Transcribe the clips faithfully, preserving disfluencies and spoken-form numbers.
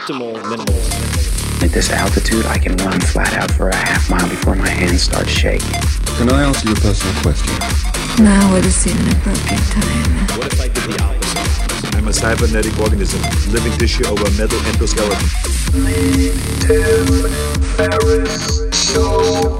optimal minimal. At this altitude, I can run flat out for a half mile before my hands start shaking. Can I answer your personal question? Now would seem an appropriate time. What if I did the opposite? I'm a cybernetic organism, living tissue over a metal endoskeleton. The Tim Ferriss Show.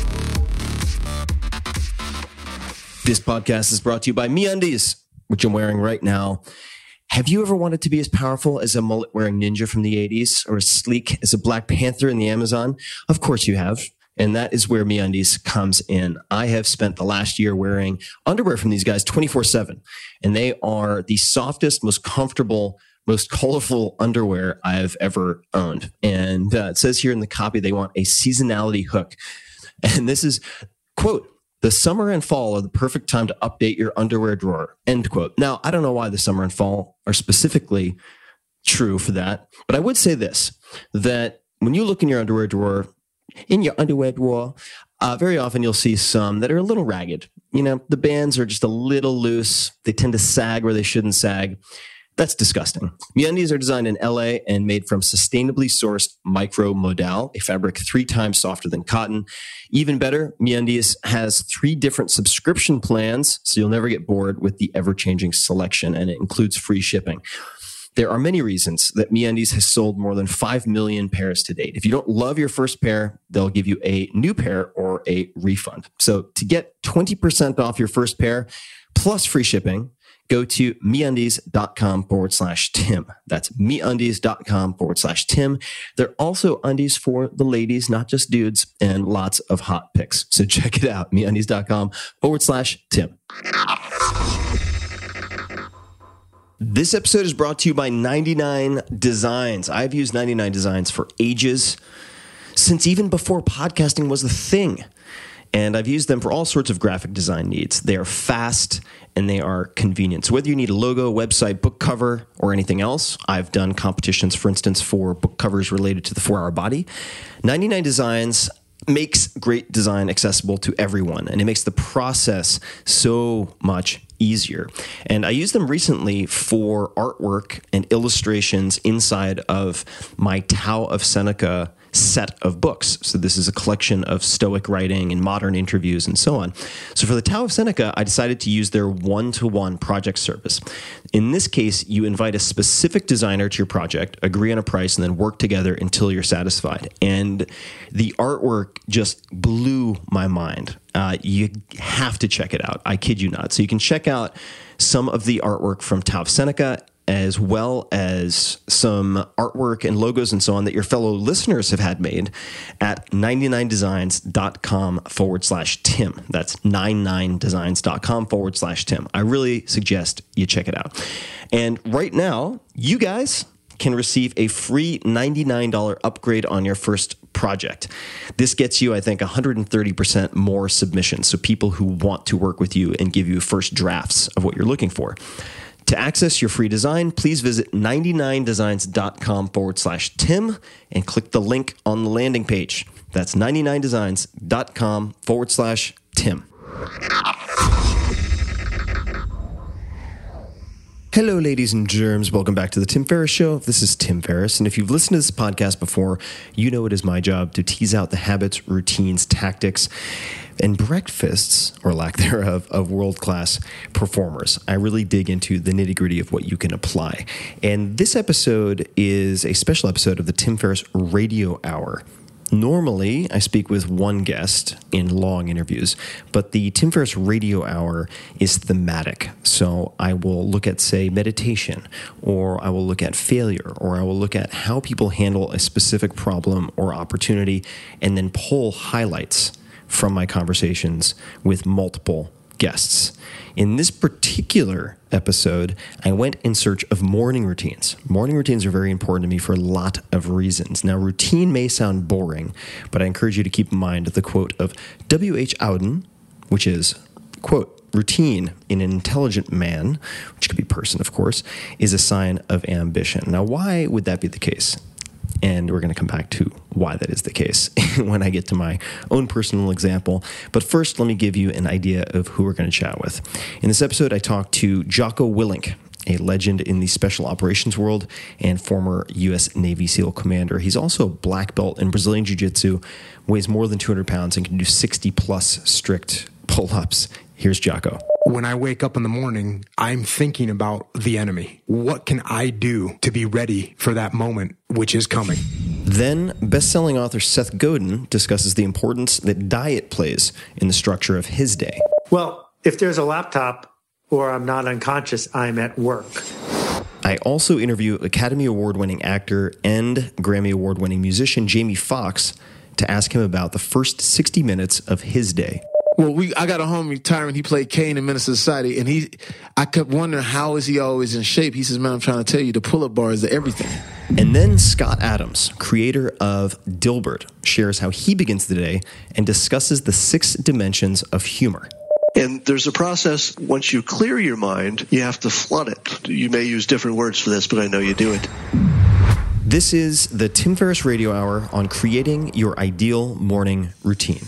This podcast is brought to you by MeUndies, which I'm wearing right now. Have you ever wanted to be as powerful as a mullet-wearing ninja from the eighties or as sleek as a Black Panther in the Amazon? Of course you have. And that is where MeUndies comes in. I have spent the last year wearing underwear from these guys twenty-four seven. And they are the softest, most comfortable, most colorful underwear I've ever owned. And uh, it says here in the copy, they want a seasonality hook. And this is, quote, "The summer and fall are the perfect time to update your underwear drawer," end quote. Now, I don't know why the summer and fall are specifically true for that, but I would say this, that when you look in your underwear drawer, in your underwear drawer, uh, very often you'll see some that are a little ragged. You know, the bands are just a little loose. They tend to sag where they shouldn't sag. That's disgusting. MeUndies are designed in L A and made from sustainably sourced micro-modal, a fabric three times softer than cotton. Even better, MeUndies has three different subscription plans, so you'll never get bored with the ever-changing selection, and it includes free shipping. There are many reasons that MeUndies has sold more than five million pairs to date. If you don't love your first pair, they'll give you a new pair or a refund. So to get twenty percent off your first pair plus free shipping, go to MeUndies.com forward slash Tim. That's MeUndies.com forward slash Tim. They're also undies for the ladies, not just dudes, and lots of hot pics. So check it out, MeUndies.com forward slash Tim. This episode is brought to you by ninety-nine Designs. I've used ninety-nine Designs for ages, since even before podcasting was a thing. And I've used them for all sorts of graphic design needs. They are fast and they are convenient. So whether you need a logo, website, book cover, or anything else, I've done competitions, for instance, for book covers related to the four hour Body. ninety-nine Designs makes great design accessible to everyone, and it makes the process so much easier. And I used them recently for artwork and illustrations inside of my Tao of Seneca set of books. So this is a collection of Stoic writing and modern interviews and so on. So for the Tao of Seneca, I decided to use their one-to-one project service. In this case, you invite a specific designer to your project, agree on a price, and then work together until you're satisfied. And the artwork just blew my mind. Uh, you have to check it out. I kid you not. So you can check out some of the artwork from Tao of Seneca, as well as some artwork and logos and so on that your fellow listeners have had made at ninety-nine designs.com forward slash Tim. That's ninety-nine designs.com forward slash Tim. I really suggest you check it out. And right now, you guys can receive a free ninety-nine dollars upgrade on your first project. This gets you, I think, one hundred thirty percent more submissions. So people who want to work with you and give you first drafts of what you're looking for. To access your free design, please visit ninety-nine designs.com forward slash Tim and click the link on the landing page. That's ninety-nine designs.com forward slash Tim. Hello, ladies and germs. Welcome back to the Tim Ferriss Show. This is Tim Ferriss, and if you've listened to this podcast before, you know it is my job to tease out the habits, routines, tactics, and breakfasts, or lack thereof, of world-class performers. I really dig into the nitty-gritty of what you can apply. And this episode is a special episode of the Tim Ferriss Radio Hour. Normally, I speak with one guest in long interviews, but the Tim Ferriss Radio Hour is thematic. So I will look at, say, meditation, or I will look at failure, or I will look at how people handle a specific problem or opportunity, and then pull highlights from my conversations with multiple guests. In this particular episode, I went in search of morning routines. Morning routines are very important to me for a lot of reasons. Now, routine may sound boring, but I encourage you to keep in mind the quote of W H Auden, which is, quote, "Routine in an intelligent man," which could be person, of course, "is a sign of ambition." Now, why would that be the case? And we're going to come back to why that is the case when I get to my own personal example. But first, let me give you an idea of who we're going to chat with. In this episode, I talked to Jocko Willink. a legend in the special operations world and former U S Navy SEAL commander. He's also a black belt in Brazilian Jiu-Jitsu, weighs more than two hundred pounds, and can do sixty plus strict pull-ups. Here's Jocko. When I wake up in the morning, I'm thinking about the enemy. What can I do to be ready for that moment, which is coming? Then, best-selling author Seth Godin discusses the importance that diet plays in the structure of his day. Well, if there's a laptop or I'm not unconscious, I'm at work. I also interview Academy Award-winning actor and Grammy Award-winning musician Jamie Foxx to ask him about the first sixty minutes of his day. Well, we I got a homie, Tyron, he played Kane in Menace to Society, and he, I kept wondering, how is he always in shape? He says, man, I'm trying to tell you, the pull-up bar is everything. And then Scott Adams, creator of Dilbert, shares how he begins the day and discusses the six dimensions of humor. And there's a process, once you clear your mind, you have to flood it. You may use different words for this, but I know you do it. This is the Tim Ferriss Radio Hour on creating your ideal morning routine.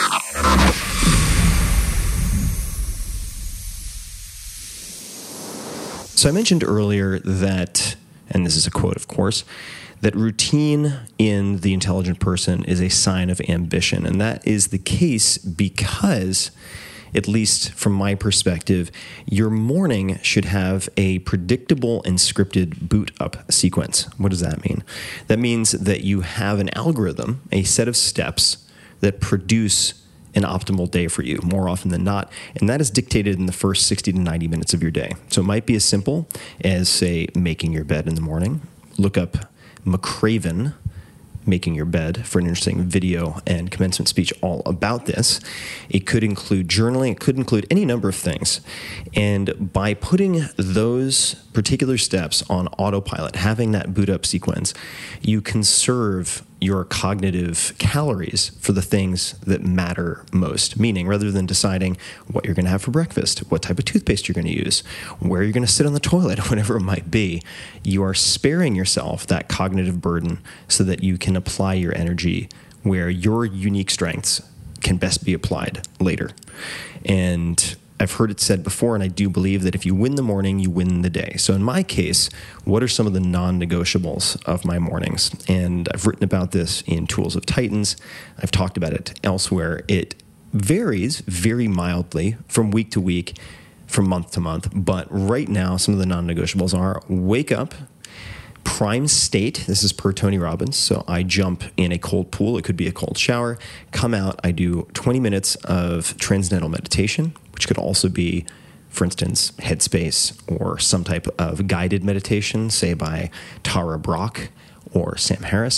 So I mentioned earlier that, and this is a quote, of course, that routine in the intelligent person is a sign of ambition. And that is the case because, at least from my perspective, your morning should have a predictable and scripted boot up sequence. What does that mean? That means that you have an algorithm, a set of steps that produce an optimal day for you more often than not. And that is dictated in the first sixty to ninety minutes of your day. So it might be as simple as, say, making your bed in the morning. Look up McRaven, Making Your Bed, for an interesting video and commencement speech all about this. It could include journaling. It could include any number of things. And by putting those particular steps on autopilot, having that boot up sequence, you conserve your cognitive calories for the things that matter most. Meaning, rather than deciding what you're going to have for breakfast, what type of toothpaste you're going to use, where you're going to sit on the toilet, whatever it might be, you are sparing yourself that cognitive burden so that you can apply your energy where your unique strengths can best be applied later. And I've heard it said before, and I do believe that if you win the morning, you win the day. So in my case, what are some of the non-negotiables of my mornings? And I've written about this in Tools of Titans. I've talked about it elsewhere. It varies very mildly from week to week, from month to month. But right now, some of the non-negotiables are wake up, prime state. This is per Tony Robbins. So I jump in a cold pool. It could be a cold shower. Come out. I do twenty minutes of transcendental meditation, which could also be, for instance, Headspace or some type of guided meditation, say by Tara Brach or Sam Harris.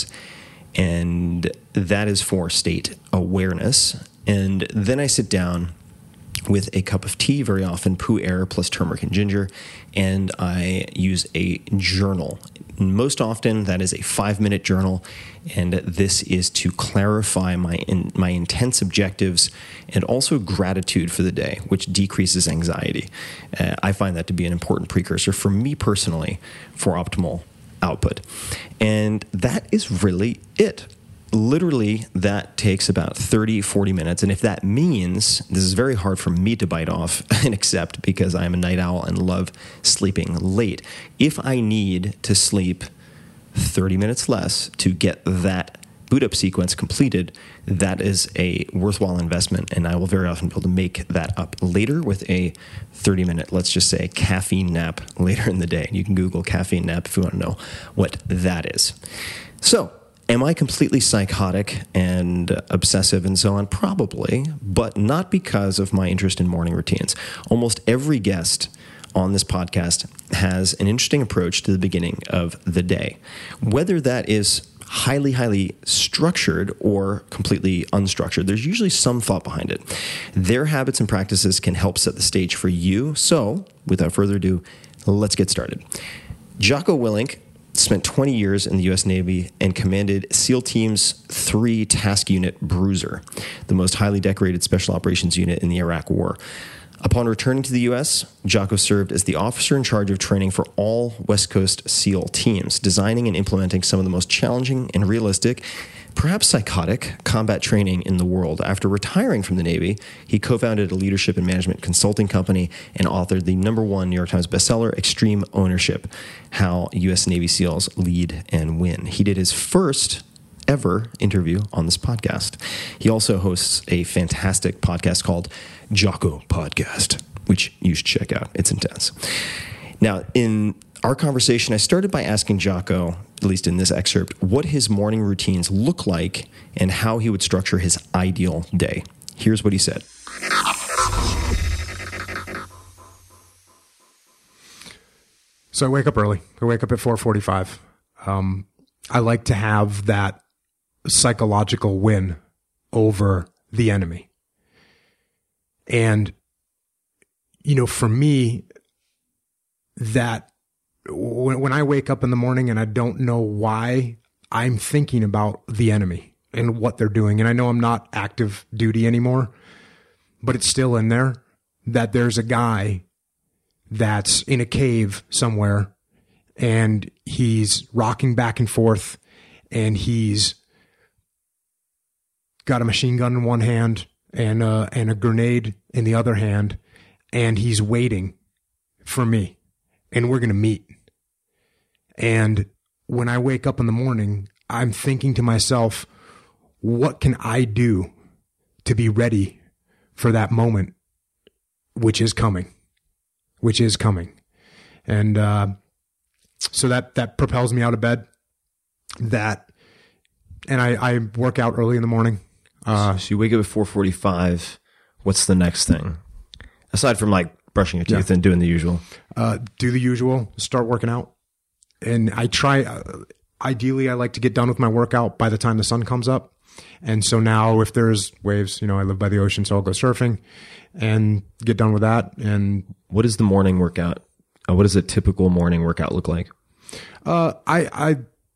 And that is for state awareness. And then I sit down with a cup of tea, very often Pu'er plus turmeric and ginger, and I use a journal. Most often, that is a five-minute journal, and this is to clarify my in, my intense objectives and also gratitude for the day, which decreases anxiety. Uh, I find that to be an important precursor for me personally for optimal output. And that is really it. Literally, that takes about thirty, forty minutes. And if that means, this is very hard for me to bite off and accept because I am a night owl and love sleeping late. If I need to sleep thirty minutes less to get that boot up sequence completed, that is a worthwhile investment. And I will very often be able to make that up later with a thirty minute, let's just say, caffeine nap later in the day. You can Google caffeine nap if you want to know what that is. So, am I completely psychotic and obsessive and so on? Probably, but not because of my interest in morning routines. Almost every guest on this podcast has an interesting approach to the beginning of the day. Whether that is highly, highly structured or completely unstructured, there's usually some thought behind it. Their habits and practices can help set the stage for you. So, without further ado, let's get started. Jocko Willink spent twenty years in the U S Navy and commanded SEAL Team's three Task Unit Bruiser, the most highly decorated special operations unit in the Iraq War. Upon returning to the U S, Jocko served as the officer in charge of training for all West Coast SEAL teams, designing and implementing some of the most challenging and realistic, perhaps psychotic combat training in the world. After retiring from the Navy, he co-founded a leadership and management consulting company and authored the number one New York Times bestseller, Extreme Ownership, How U S Navy SEALs Lead and Win. He did his first ever interview on this podcast. He also hosts a fantastic podcast called Jocko Podcast, which you should check out. It's intense. Now, in our conversation, I started by asking Jocko, at least in this excerpt, what his morning routines look like and how he would structure his ideal day. Here's what he said. So I wake up early. I wake up at four forty-five. Um, I like to have that psychological win over the enemy. And, you know, for me, that when, when I wake up in the morning and I don't know why, I'm thinking about the enemy and what they're doing. And I know I'm not active duty anymore, but it's still in there that there's a guy that's in a cave somewhere and he's rocking back and forth and he's got a machine gun in one hand and uh, and a grenade in the other hand, and he's waiting for me, and we're going to meet. And when I wake up in the morning, I'm thinking to myself, what can I do to be ready for that moment, which is coming, which is coming. And uh, so that, that propels me out of bed. That, and I, I work out early in the morning. Uh, so you wake up at four forty-five. What's the next thing? Aside from like brushing your teeth yeah. and doing the usual. Uh, do the usual, start working out. And I try, uh, ideally, I like to get done with my workout by the time the sun comes up. And so now if there's waves, you know, I live by the ocean, so I'll go surfing and get done with that. And what is the morning workout? Uh, what does a typical morning workout look like? Uh, I, I,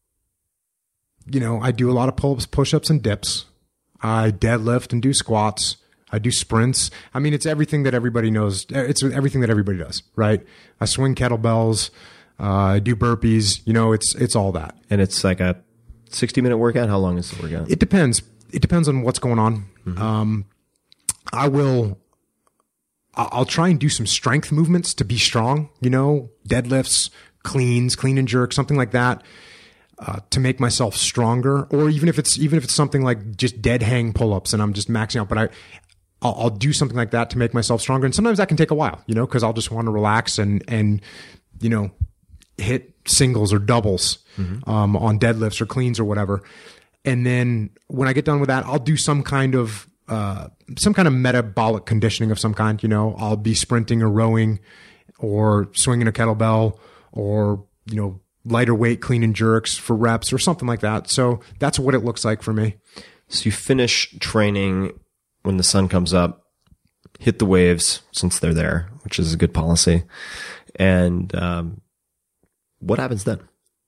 you know, I do a lot of pull-ups, push-ups, and dips. I deadlift and do squats. I do sprints. I mean, it's everything that everybody knows. It's everything that everybody does, right? I swing kettlebells. Uh, I do burpees. You know, it's it's all that. And it's like a sixty minute workout. How long is the workout? It depends. It depends on what's going on. Mm-hmm. Um, I will. I'll try and do some strength movements to be strong. You know, deadlifts, cleans, clean and jerk, something like that. Uh, to make myself stronger, or even if it's even if it's something like just dead hang pull-ups and I'm just maxing out, but I I'll, I'll do something like that to make myself stronger. And sometimes that can take a while, you know, because I'll just want to relax and and you know hit singles or doubles mm-hmm. um, on deadlifts or cleans or whatever. And then when I get done with that, I'll do some kind of uh, some kind of metabolic conditioning of some kind. You know, I'll be sprinting or rowing or swinging a kettlebell or you know. lighter weight clean and jerks for reps or something like that. So that's what it looks like for me. So you finish training when the sun comes up, hit the waves since they're there, which is a good policy. And um, what happens then?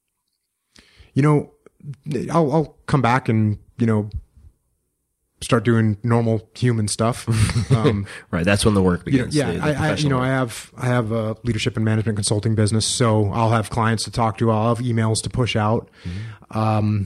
You know, I'll, I'll come back and, you know, start doing normal human stuff. Um, right. That's when the work begins. You know, yeah. the, the I, I, you know, work. I have, I have a leadership and management consulting business. So I'll have clients to talk to. I'll have emails to push out. Mm-hmm. Um,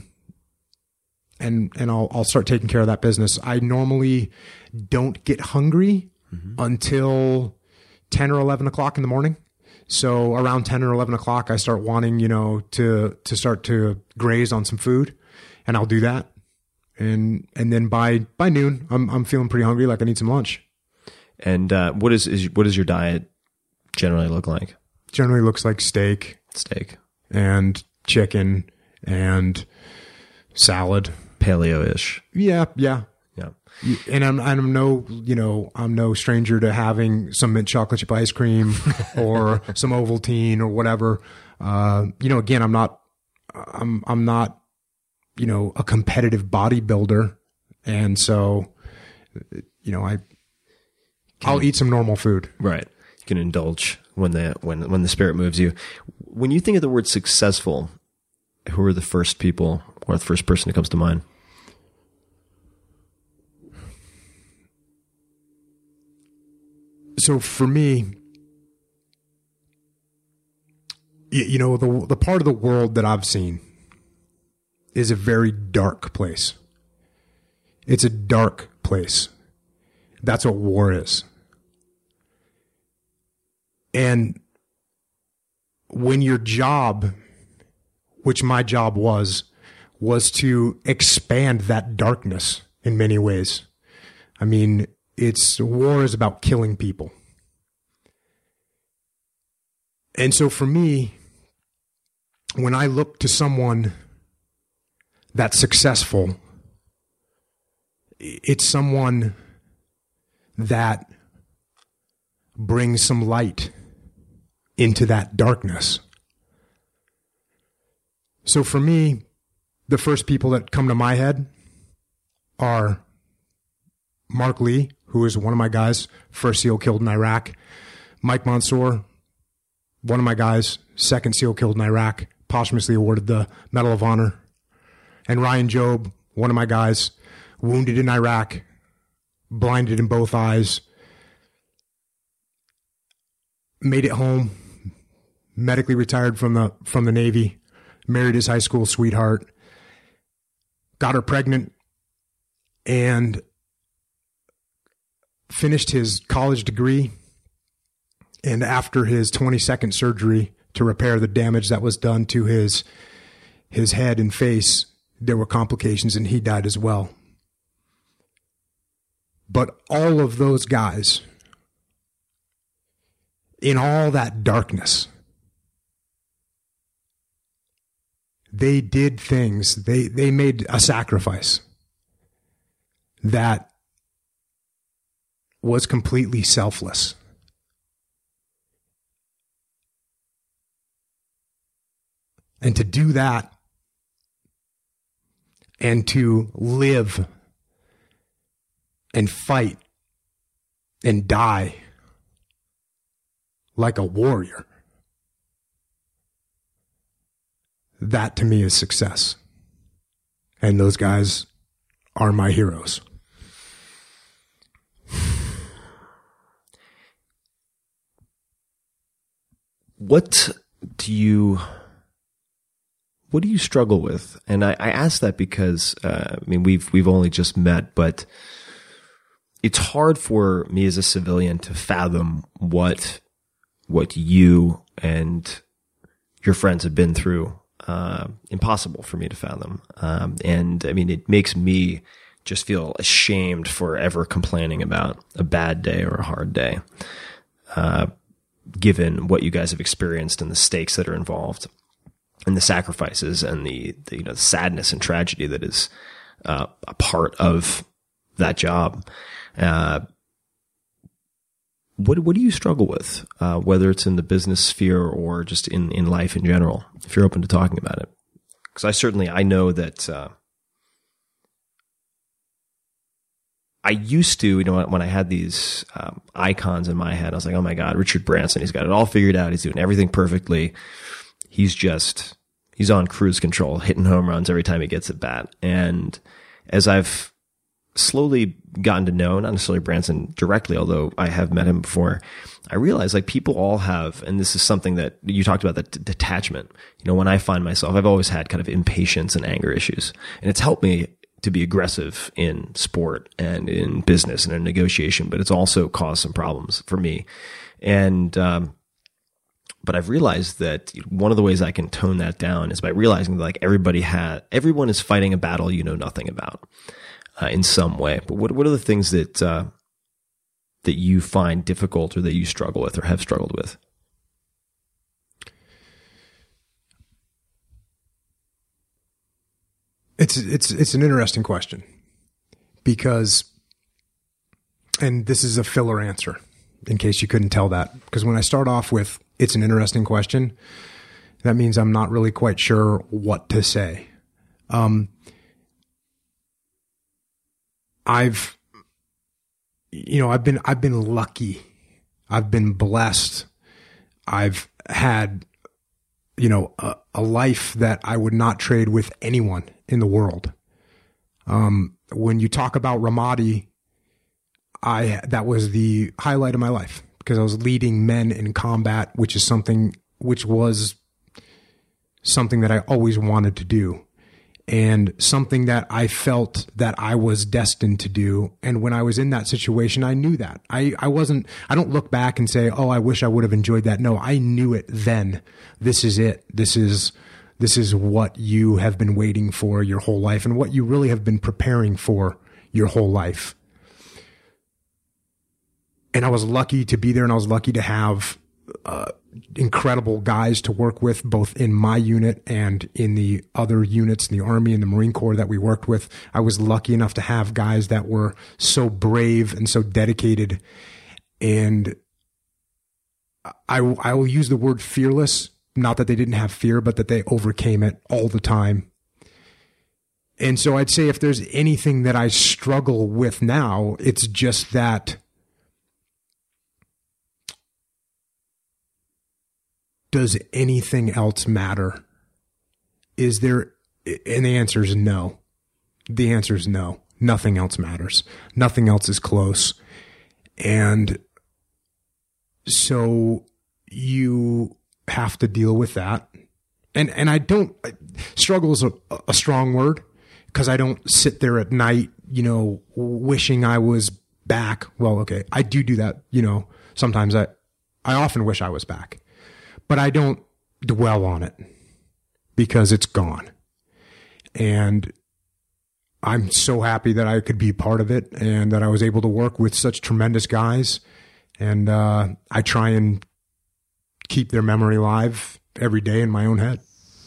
and, and I'll, I'll start taking care of that business. I normally don't get hungry mm-hmm. until ten or eleven o'clock in the morning. So around ten or eleven o'clock, I start wanting, you know, to, to start to graze on some food, and I'll do that. And and then by by noon, I'm I'm feeling pretty hungry, like I need some lunch. And uh, what is, is what does your diet generally look like? Generally looks like steak, steak, and chicken, and salad, paleo-ish. Yeah, yeah, yeah. And I'm I'm no you know I'm no stranger to having some mint chocolate chip ice cream or some Ovaltine or whatever. Uh, you know, again, I'm not I'm I'm not. you know, a competitive bodybuilder. And so, you know, I, can, I'll eat some normal food. Right. You can indulge when the, when, when the spirit moves you. When you think of the word successful, who are the first people or the first person that comes to mind? So for me, you, you know, the, the part of the world that I've seen is a very dark place. It's a dark place. That's what war is. And when your job, which my job was, was to expand that darkness in many ways. I mean, it's war is about killing people. And so for me, when I look to someone that's successful, it's someone that brings some light into that darkness. So for me, the first people that come to my head are Mark Lee, who is one of my guys, first SEAL killed in Iraq. Mike Mansour, one of my guys, second SEAL killed in Iraq, posthumously awarded the Medal of Honor. And Ryan Jobe, one of my guys, wounded in Iraq, blinded in both eyes, made it home, medically retired from the from the Navy, married his high school sweetheart, got her pregnant, and finished his college degree. And after his twenty-second surgery to repair the damage that was done to his his head and face, there were complications and he died as well. But all of those guys, in all that darkness, they did things, they, they made a sacrifice that was completely selfless. And to do that and to live and fight and die like a warrior, that to me is success. And those guys are my heroes. What do you... What do you struggle with? And I, I ask that because, uh, I mean, we've, we've only just met, but it's hard for me as a civilian to fathom what, what you and your friends have been through. Uh, impossible for me to fathom. Um, and I mean, it makes me just feel ashamed for ever complaining about a bad day or a hard day, uh, given what you guys have experienced and the stakes that are involved. And the sacrifices and the, the you know the sadness and tragedy that is uh, a part of that job. Uh, what what do you struggle with, uh, whether it's in the business sphere or just in, in life in general? If you're open to talking about it, because I certainly I know that uh, I used to, you know, when I had these um, icons in my head, I was like, oh my God, Richard Branson, he's got it all figured out. He's doing everything perfectly. He's just, he's on cruise control, hitting home runs every time he gets at bat. And as I've slowly gotten to know, not necessarily Branson directly, although I have met him before, I realize like people all have, and this is something that you talked about, that d- detachment. You know, when I find myself, I've always had kind of impatience and anger issues. And it's helped me to be aggressive in sport and in business and in negotiation, but it's also caused some problems for me. And, um, But I've realized that one of the ways I can tone that down is by realizing that like everybody had, everyone is fighting a battle you know nothing about, uh, in some way. But what what are the things that uh, that you find difficult or that you struggle with or have struggled with? It's it's it's an interesting question because, and this is a filler answer in case you couldn't tell that, because when I start off with it's an interesting question, that means I'm not really quite sure what to say. Um, I've, you know, I've been, I've been lucky. I've been blessed. I've had, you know, a, a life that I would not trade with anyone in the world. Um, when you talk about Ramadi, I, that was the highlight of my life, because I was leading men in combat, which is something, which was something that I always wanted to do. and something that I felt that I was destined to do. And when I was in that situation, I knew that. I, I wasn't, I don't look back and say, oh, I wish I would have enjoyed that. No, I knew it then. This is it. This is, this is what you have been waiting for your whole life and what you really have been preparing for your whole life. And I was lucky to be there, and I was lucky to have uh, incredible guys to work with, both in my unit and in the other units in the Army and the Marine Corps that we worked with. I was lucky enough to have guys that were so brave and so dedicated. And I, I will use the word fearless, not that they didn't have fear, but that they overcame it all the time. And so I'd say if there's anything that I struggle with now, it's just that, does anything else matter? Is there, and the answer is no. The answer is no. Nothing else matters. Nothing else is close. And so you have to deal with that. And, and I don't, struggle is a, a strong word, because I don't sit there at night, you know, wishing I was back. Well, okay, I do do that, you know, sometimes I, I often wish I was back. But I don't dwell on it because it's gone. And I'm so happy that I could be part of it and that I was able to work with such tremendous guys. And uh, I try and keep their memory alive every day in my own head.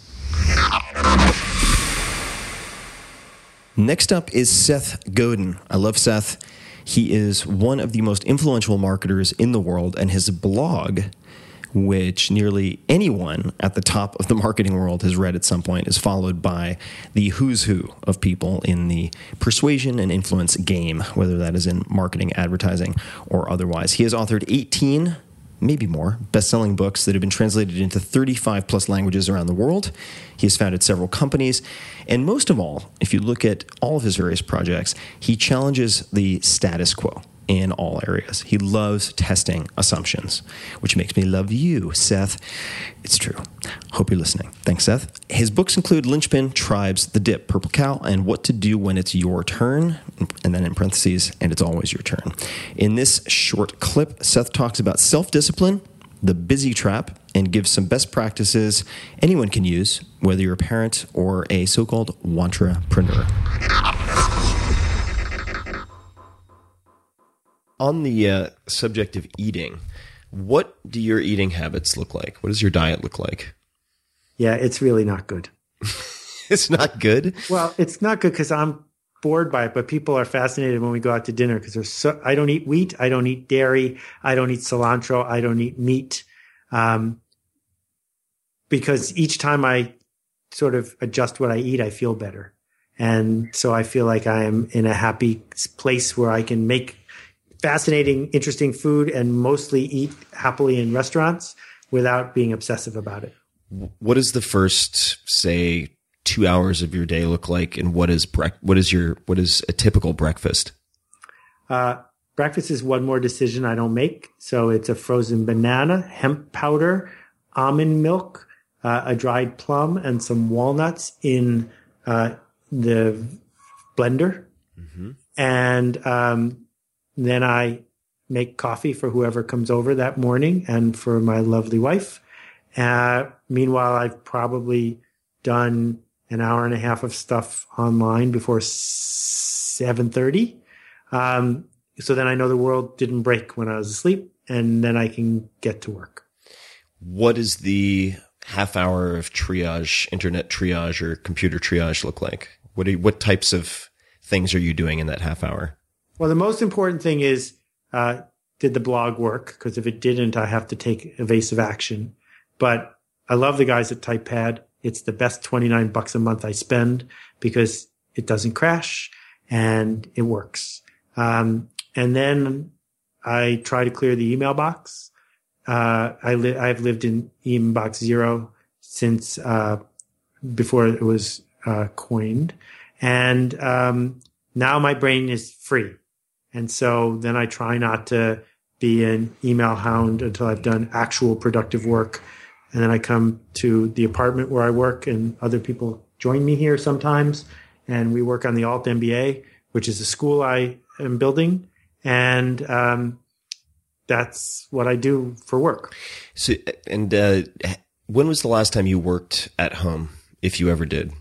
Next up is Seth Godin. I love Seth. He is one of the most influential marketers in the world, and his blog, which nearly anyone at the top of the marketing world has read at some point, is followed by the who's who of people in the persuasion and influence game, whether that is in marketing, advertising, or otherwise. He has authored eighteen, maybe more, best-selling books that have been translated into thirty-five plus languages around the world. He has founded several companies. And most of all, if you look at all of his various projects, he challenges the status quo in all areas. He loves testing assumptions, which makes me love you, Seth. It's true. Hope you're listening. Thanks, Seth. His books include Linchpin, Tribes, The Dip, Purple Cow, and What to Do When It's Your Turn, and then in parentheses, and it's always your turn. In this short clip, Seth talks about self-discipline, the busy trap, and gives some best practices anyone can use, whether you're a parent or a so-called wantrapreneur. On the uh, subject of eating, what do your eating habits look like? What does your diet look like? Yeah, it's really not good. It's not good? Well, it's not good because I'm bored by it, but people are fascinated when we go out to dinner because there's so, I don't eat wheat, I don't eat dairy, I don't eat cilantro, I don't eat meat. Um, because each time I sort of adjust what I eat, I feel better. And so I feel like I am in a happy place where I can make fascinating, interesting food and mostly eat happily in restaurants without being obsessive about it. What does the first, say, two hours of your day look like, and what is bre- what is your what is a typical breakfast? Uh, breakfast is one more decision I don't make. So it's a frozen banana, hemp powder, almond milk, uh, a dried plum, and some walnuts in uh, the blender. Mm-hmm. And um then I make coffee for whoever comes over that morning and for my lovely wife. Uh, meanwhile, I've probably done an hour and a half of stuff online before seven thirty. Um, so then I know the world didn't break when I was asleep, and then I can get to work. What does the half hour of triage, internet triage or computer triage look like? What are, what types of things are you doing in that half hour? Well, the most important thing is, uh, did the blog work? Because if it didn't, I have to take evasive action. But I love the guys at TypePad. It's the best twenty-nine bucks a month I spend because it doesn't crash and it works. Um, and then I try to clear the email box. Uh, I li- I've lived in email box zero since, uh, before it was, uh, coined. And, um, now my brain is free. And so then I try not to be an email hound until I've done actual productive work. And then I come to the apartment where I work and other people join me here sometimes, and we work on the Alt M B A, which is a school I am building, and um, that's what I do for work. So, and uh, when was the last time you worked at home, if you ever did?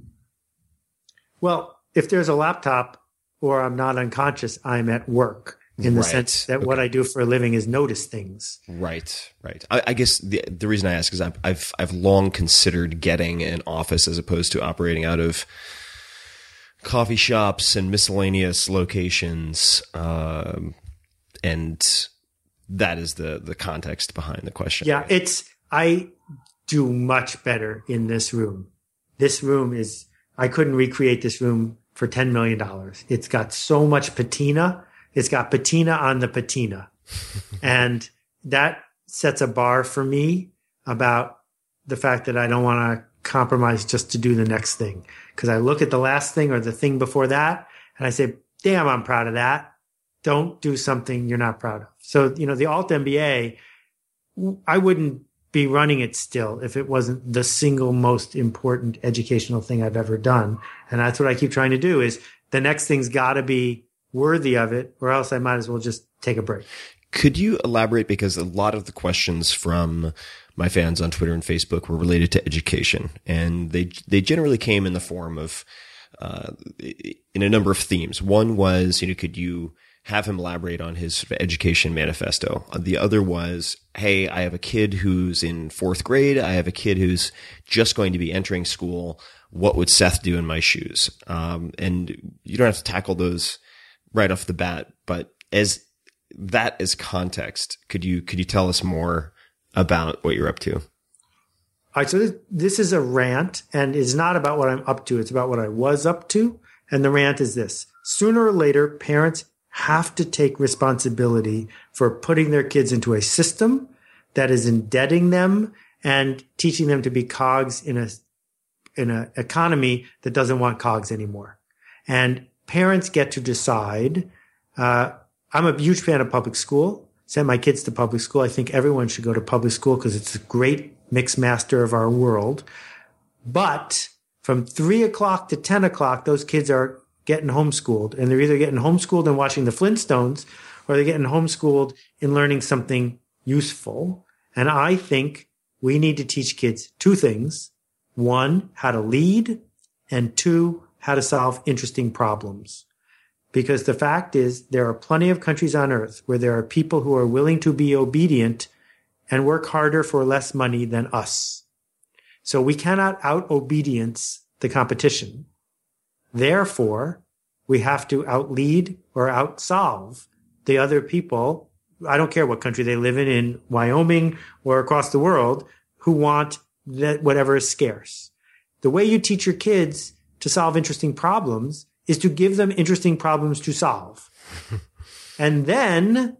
Well, if there's a laptop or I'm not unconscious, I'm at work. In the Right. sense that Okay. what I do for a living is notice things. Right, right. I, I guess the the reason I ask is I've, I've I've long considered getting an office as opposed to operating out of coffee shops and miscellaneous locations, um, and that is the the context behind the question. Yeah, it's, I do much better in this room. This room is, I couldn't recreate this room for ten million dollars. It's got so much patina. It's got patina on the patina. And that sets a bar for me about the fact that I don't want to compromise just to do the next thing. Because I look at the last thing or the thing before that and I say, damn, I'm proud of that. Don't do something you're not proud of. So, you know, the Alt M B A, I wouldn't be running it still if it wasn't the single most important educational thing I've ever done. And that's what I keep trying to do is the next thing's got to be worthy of it, or else I might as well just take a break. Could you elaborate? Because a lot of the questions from my fans on Twitter and Facebook were related to education, and they they generally came in the form of uh, in a number of themes. One was, you know, could you have him elaborate on his education manifesto? The other was, hey, I have a kid who's in fourth grade. I have a kid who's just going to be entering school. What would Seth do in my shoes? Um, and you don't have to tackle those right off the bat, but as that as context, could you could you tell us more about what you're up to? All right, so this, this is a rant, and it's not about what I'm up to. It's about what I was up to. And the rant is this. Sooner or later, parents have to take responsibility for putting their kids into a system that is indebting them and teaching them to be cogs in a in an economy that doesn't want cogs anymore. And parents get to decide. Uh, I'm a huge fan of public school. Sent my kids to public school. I think everyone should go to public school because it's a great mix master of our world. But from three o'clock to ten o'clock, those kids are getting homeschooled. And they're either getting homeschooled and watching the Flintstones, or they're getting homeschooled in learning something useful. And I think we need to teach kids two things. One, how to lead, and two, how to solve interesting problems. Because the fact is, there are plenty of countries on earth where there are people who are willing to be obedient and work harder for less money than us. So we cannot out-obedience the competition. Therefore, we have to out-lead or out-solve the other people. I don't care what country they live in, in Wyoming or across the world, who want that whatever is scarce. The way you teach your kids to solve interesting problems is to give them interesting problems to solve. And then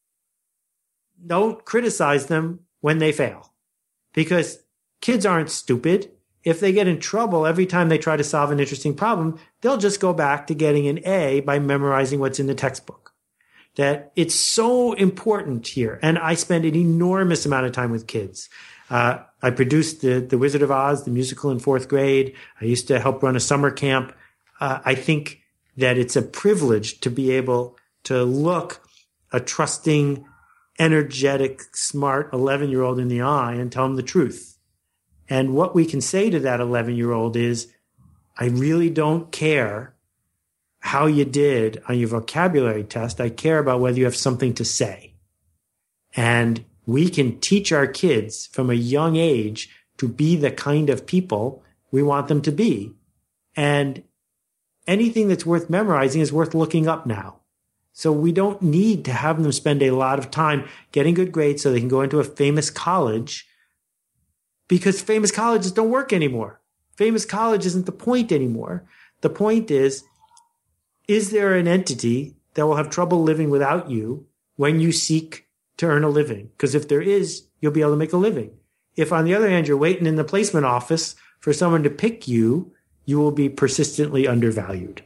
don't criticize them when they fail. Because kids aren't stupid. If they get in trouble every time they try to solve an interesting problem, they'll just go back to getting an A by memorizing what's in the textbook. That it's so important here. And I spend an enormous amount of time with kids. Uh, I produced the, the Wizard of Oz, the musical, in fourth grade. I used to help run a summer camp. Uh, I think that it's a privilege to be able to look a trusting, energetic, smart eleven-year-old in the eye and tell them the truth. And what we can say to that eleven-year-old is, I really don't care how you did on your vocabulary test. I care about whether you have something to say. And we can teach our kids from a young age to be the kind of people we want them to be. And anything that's worth memorizing is worth looking up now. So we don't need to have them spend a lot of time getting good grades so they can go into a famous college, because famous colleges don't work anymore. Famous college isn't the point anymore. The point is, is there an entity that will have trouble living without you when you seek to earn a living? Because if there is, you'll be able to make a living. If, on the other hand, you're waiting in the placement office for someone to pick you, you will be persistently undervalued.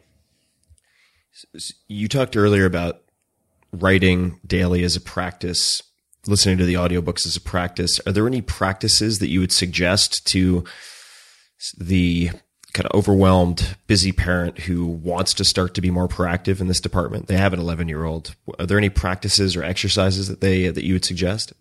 You talked earlier about writing daily as a practice, listening to the audiobooks as a practice. Are there any practices that you would suggest to the kind of overwhelmed, busy parent who wants to start to be more proactive in this department? They have an eleven year old. Are there any practices or exercises that they, that you would suggest?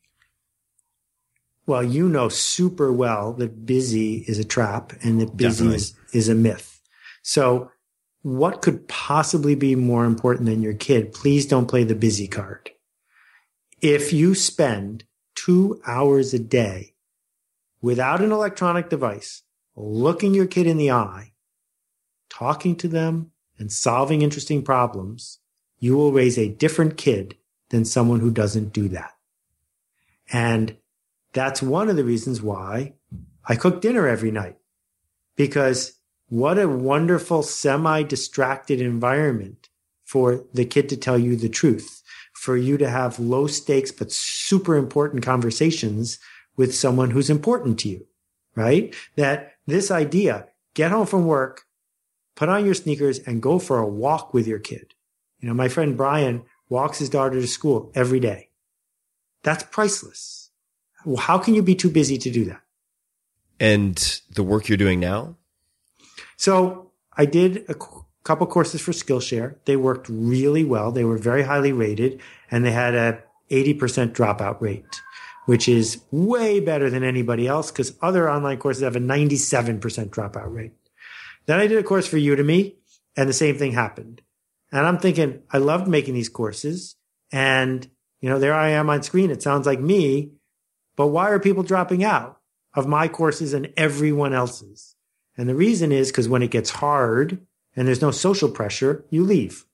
Well, you know super well that busy is a trap and that busy is, is a myth. So what could possibly be more important than your kid? Please don't play the busy card. If you spend two hours a day without an electronic device, looking your kid in the eye, talking to them and solving interesting problems, you will raise a different kid than someone who doesn't do that. And that's one of the reasons why I cook dinner every night, because what a wonderful semi-distracted environment for the kid to tell you the truth, for you to have low stakes but super important conversations with someone who's important to you, right? That this idea, get home from work, put on your sneakers and go for a walk with your kid. You know, my friend Brian walks his daughter to school every day. That's priceless. Well, how can you be too busy to do that? And the work you're doing now? So I did a couple courses for Skillshare. They worked really well. They were very highly rated, and they had a eighty percent dropout rate, which is way better than anybody else because other online courses have a ninety-seven percent dropout rate. Then I did a course for Udemy, and the same thing happened. And I'm thinking, I loved making these courses, and you know, there I am on screen. It sounds like me. But why are people dropping out of my courses and everyone else's? And the reason is because when it gets hard and there's no social pressure, you leave.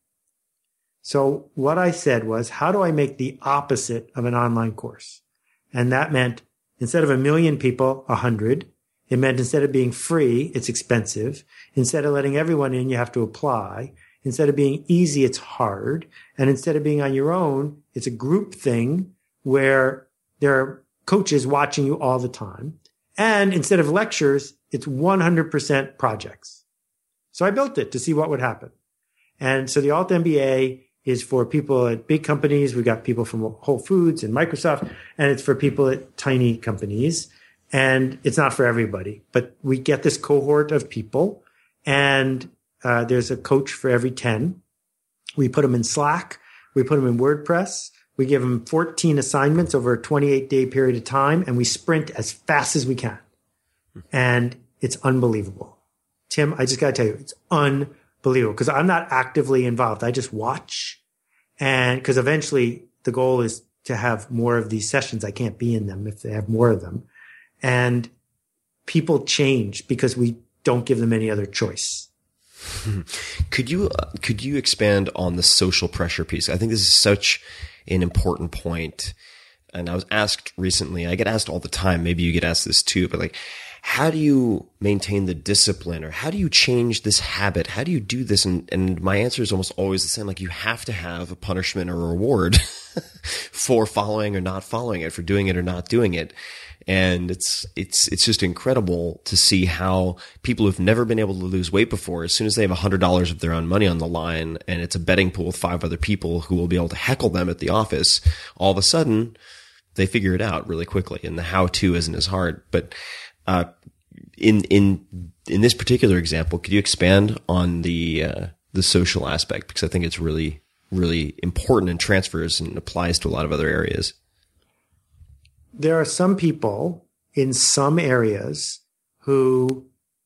So what I said was, how do I make the opposite of an online course? And that meant instead of a million people, a hundred. It meant instead of being free, it's expensive. Instead of letting everyone in, you have to apply. Instead of being easy, it's hard. And instead of being on your own, it's a group thing where there are coaches watching you all the time. And instead of lectures, it's one hundred percent projects. So I built it to see what would happen. And so the Alt M B A is for people at big companies. We got people from Whole Foods and Microsoft, and it's for people at tiny companies. And it's not for everybody, but we get this cohort of people, and uh, there's a coach for every ten. We put them in Slack. We put them in WordPress. We give them fourteen assignments over a twenty-eight day period of time, and we sprint as fast as we can. And it's unbelievable. Tim, I just got to tell you, it's unbelievable because I'm not actively involved. I just watch. And because eventually the goal is to have more of these sessions. I can't be in them if they have more of them. And people change because we don't give them any other choice. Could you, uh, could you expand on the social pressure piece? I think this is such an important point. And I was asked recently, I get asked all the time, maybe you get asked this too, but like, how do you maintain the discipline, or how do you change this habit? How do you do this? And, and my answer is almost always the same. Like, you have to have a punishment or a reward for following or not following it, for doing it or not doing it. And it's, it's, it's just incredible to see how people who've never been able to lose weight before, as soon as they have a hundred dollars of their own money on the line and it's a betting pool with five other people who will be able to heckle them at the office, all of a sudden they figure it out really quickly, and the how to isn't as hard. But, uh, in, in, in this particular example, could you expand on the, uh, the social aspect? Because I think it's really, really important and transfers and applies to a lot of other areas. There are some people in some areas who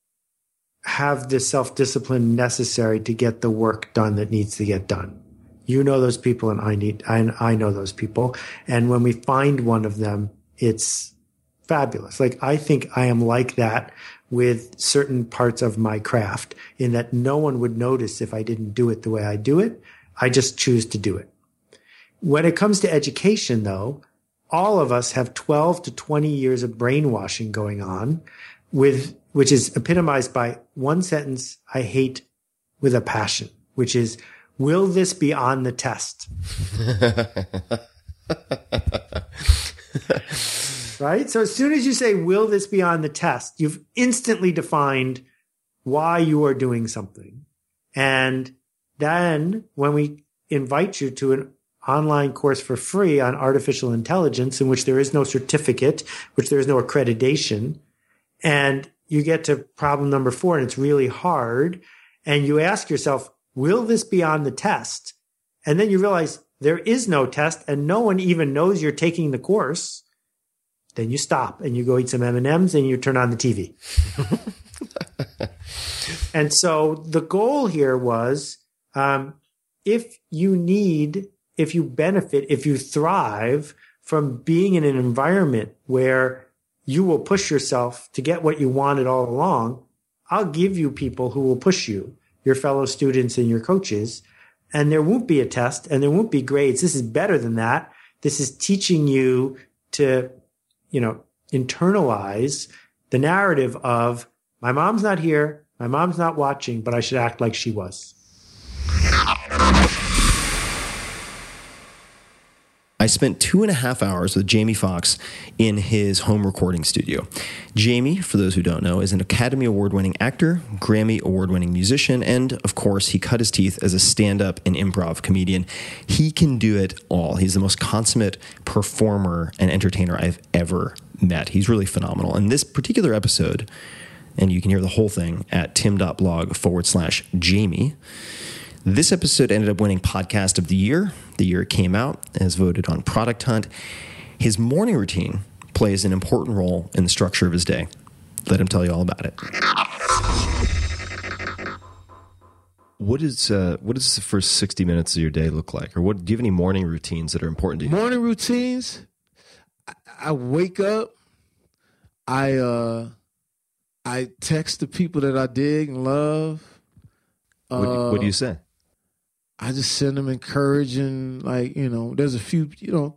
have the self-discipline necessary to get the work done that needs to get done. You know those people, and I need, I, I know those people. And when we find one of them, it's fabulous. Like, I think I am like that with certain parts of my craft, in that no one would notice if I didn't do it the way I do it. I just choose to do it. When it comes to education, though, all of us have twelve to twenty years of brainwashing going on, with, which is epitomized by one sentence I hate with a passion, which is, will this be on the test? Right? So as soon as you say, will this be on the test, you've instantly defined why you are doing something. And then when we invite you to an online course for free on artificial intelligence, in which there is no certificate, which there is no accreditation, and you get to problem number four and it's really hard. And you ask yourself, will this be on the test? And then you realize there is no test and no one even knows you're taking the course. Then you stop and you go eat some M and M's and you turn on the T V. And so the goal here was, um, if you need, if you benefit, if you thrive from being in an environment where you will push yourself to get what you wanted all along, I'll give you people who will push you, your fellow students and your coaches, and there won't be a test and there won't be grades. This is better than that. This is teaching you to, you know, internalize the narrative of my mom's not here, my mom's not watching, but I should act like she was. I spent two and a half hours with Jamie Foxx in his home recording studio. Jamie, for those who don't know, is an Academy Award-winning actor, Grammy Award-winning musician, and, of course, he cut his teeth as a stand-up and improv comedian. He can do it all. He's the most consummate performer and entertainer I've ever met. He's really phenomenal. And this particular episode, and you can hear the whole thing at tim.blog forward slash Jamie, this episode ended up winning Podcast of the Year, the year it came out, as voted on Product Hunt. His morning routine plays an important role in the structure of his day. Let him tell you all about it. What is uh, what does the first sixty minutes of your day look like? Or what, do you have any morning routines that are important to you? Morning routines? I, I wake up, I uh, I text the people that I dig and love. What, uh, what do you say? I just send them encouraging, like, you know, there's a few, you know,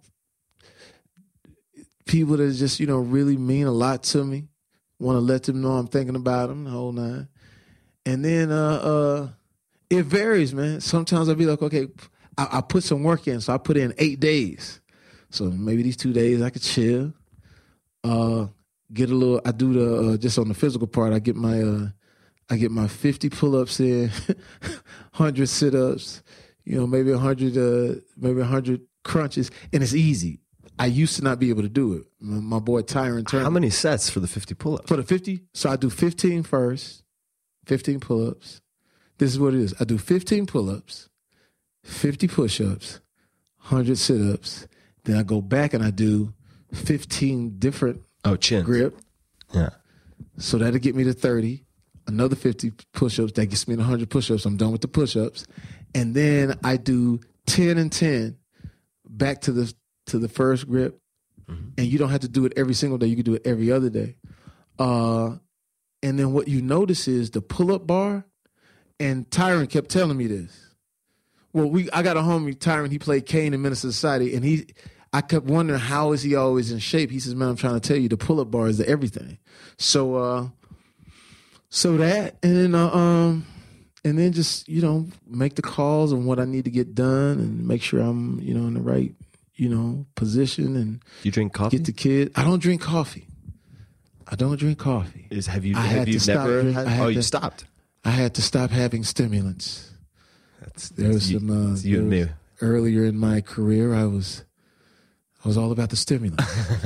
people that just, you know, really mean a lot to me. Want to let them know I'm thinking about them the whole nine. And then uh, uh, it varies, man. Sometimes I'll be like, okay, I, I put some work in. So I put in eight days. So maybe these two days I could chill. Uh, get a little, I do the, uh, just on the physical part, I get my, uh, I get my fifty pull-ups in, one hundred sit-ups, you know, maybe one hundred, uh, maybe one hundred crunches, and it's easy. I used to not be able to do it. My, my boy Tyron Turner. How many sets for the fifty pull-ups? For the fifty? So I do fifteen first, fifteen pull-ups. This is what it is. I do fifteen pull-ups, fifty push-ups, one hundred sit-ups. Then I go back and I do fifteen different oh, chin grip. Yeah. So that'll get me to thirty. Another fifty push-ups. That gets me to one hundred push-ups. I'm done with the push-ups. And then I do ten and ten back to the to the first grip. Mm-hmm. And you don't have to do it every single day. You can do it every other day. Uh, and then what you notice is the pull-up bar, and Tyron kept telling me this. Well, we I got a homie, Tyron, he played Kane in Menace to Society, and he I kept wondering, how is he always in shape? He says, man, I'm trying to tell you, the pull-up bar is the everything. So, uh, So that, and then, uh, um, and then just, you know, make the calls on what I need to get done and make sure I'm, you know, in the right, you know, position. And do you drink coffee? Get the kid. I don't drink coffee. I don't drink coffee. Is have you I have you never? Drink, Had, had oh, to, you stopped. I had to stop having stimulants. That's, there was you, some uh, you and me. Earlier in my career, I was. I was all about the stimulants.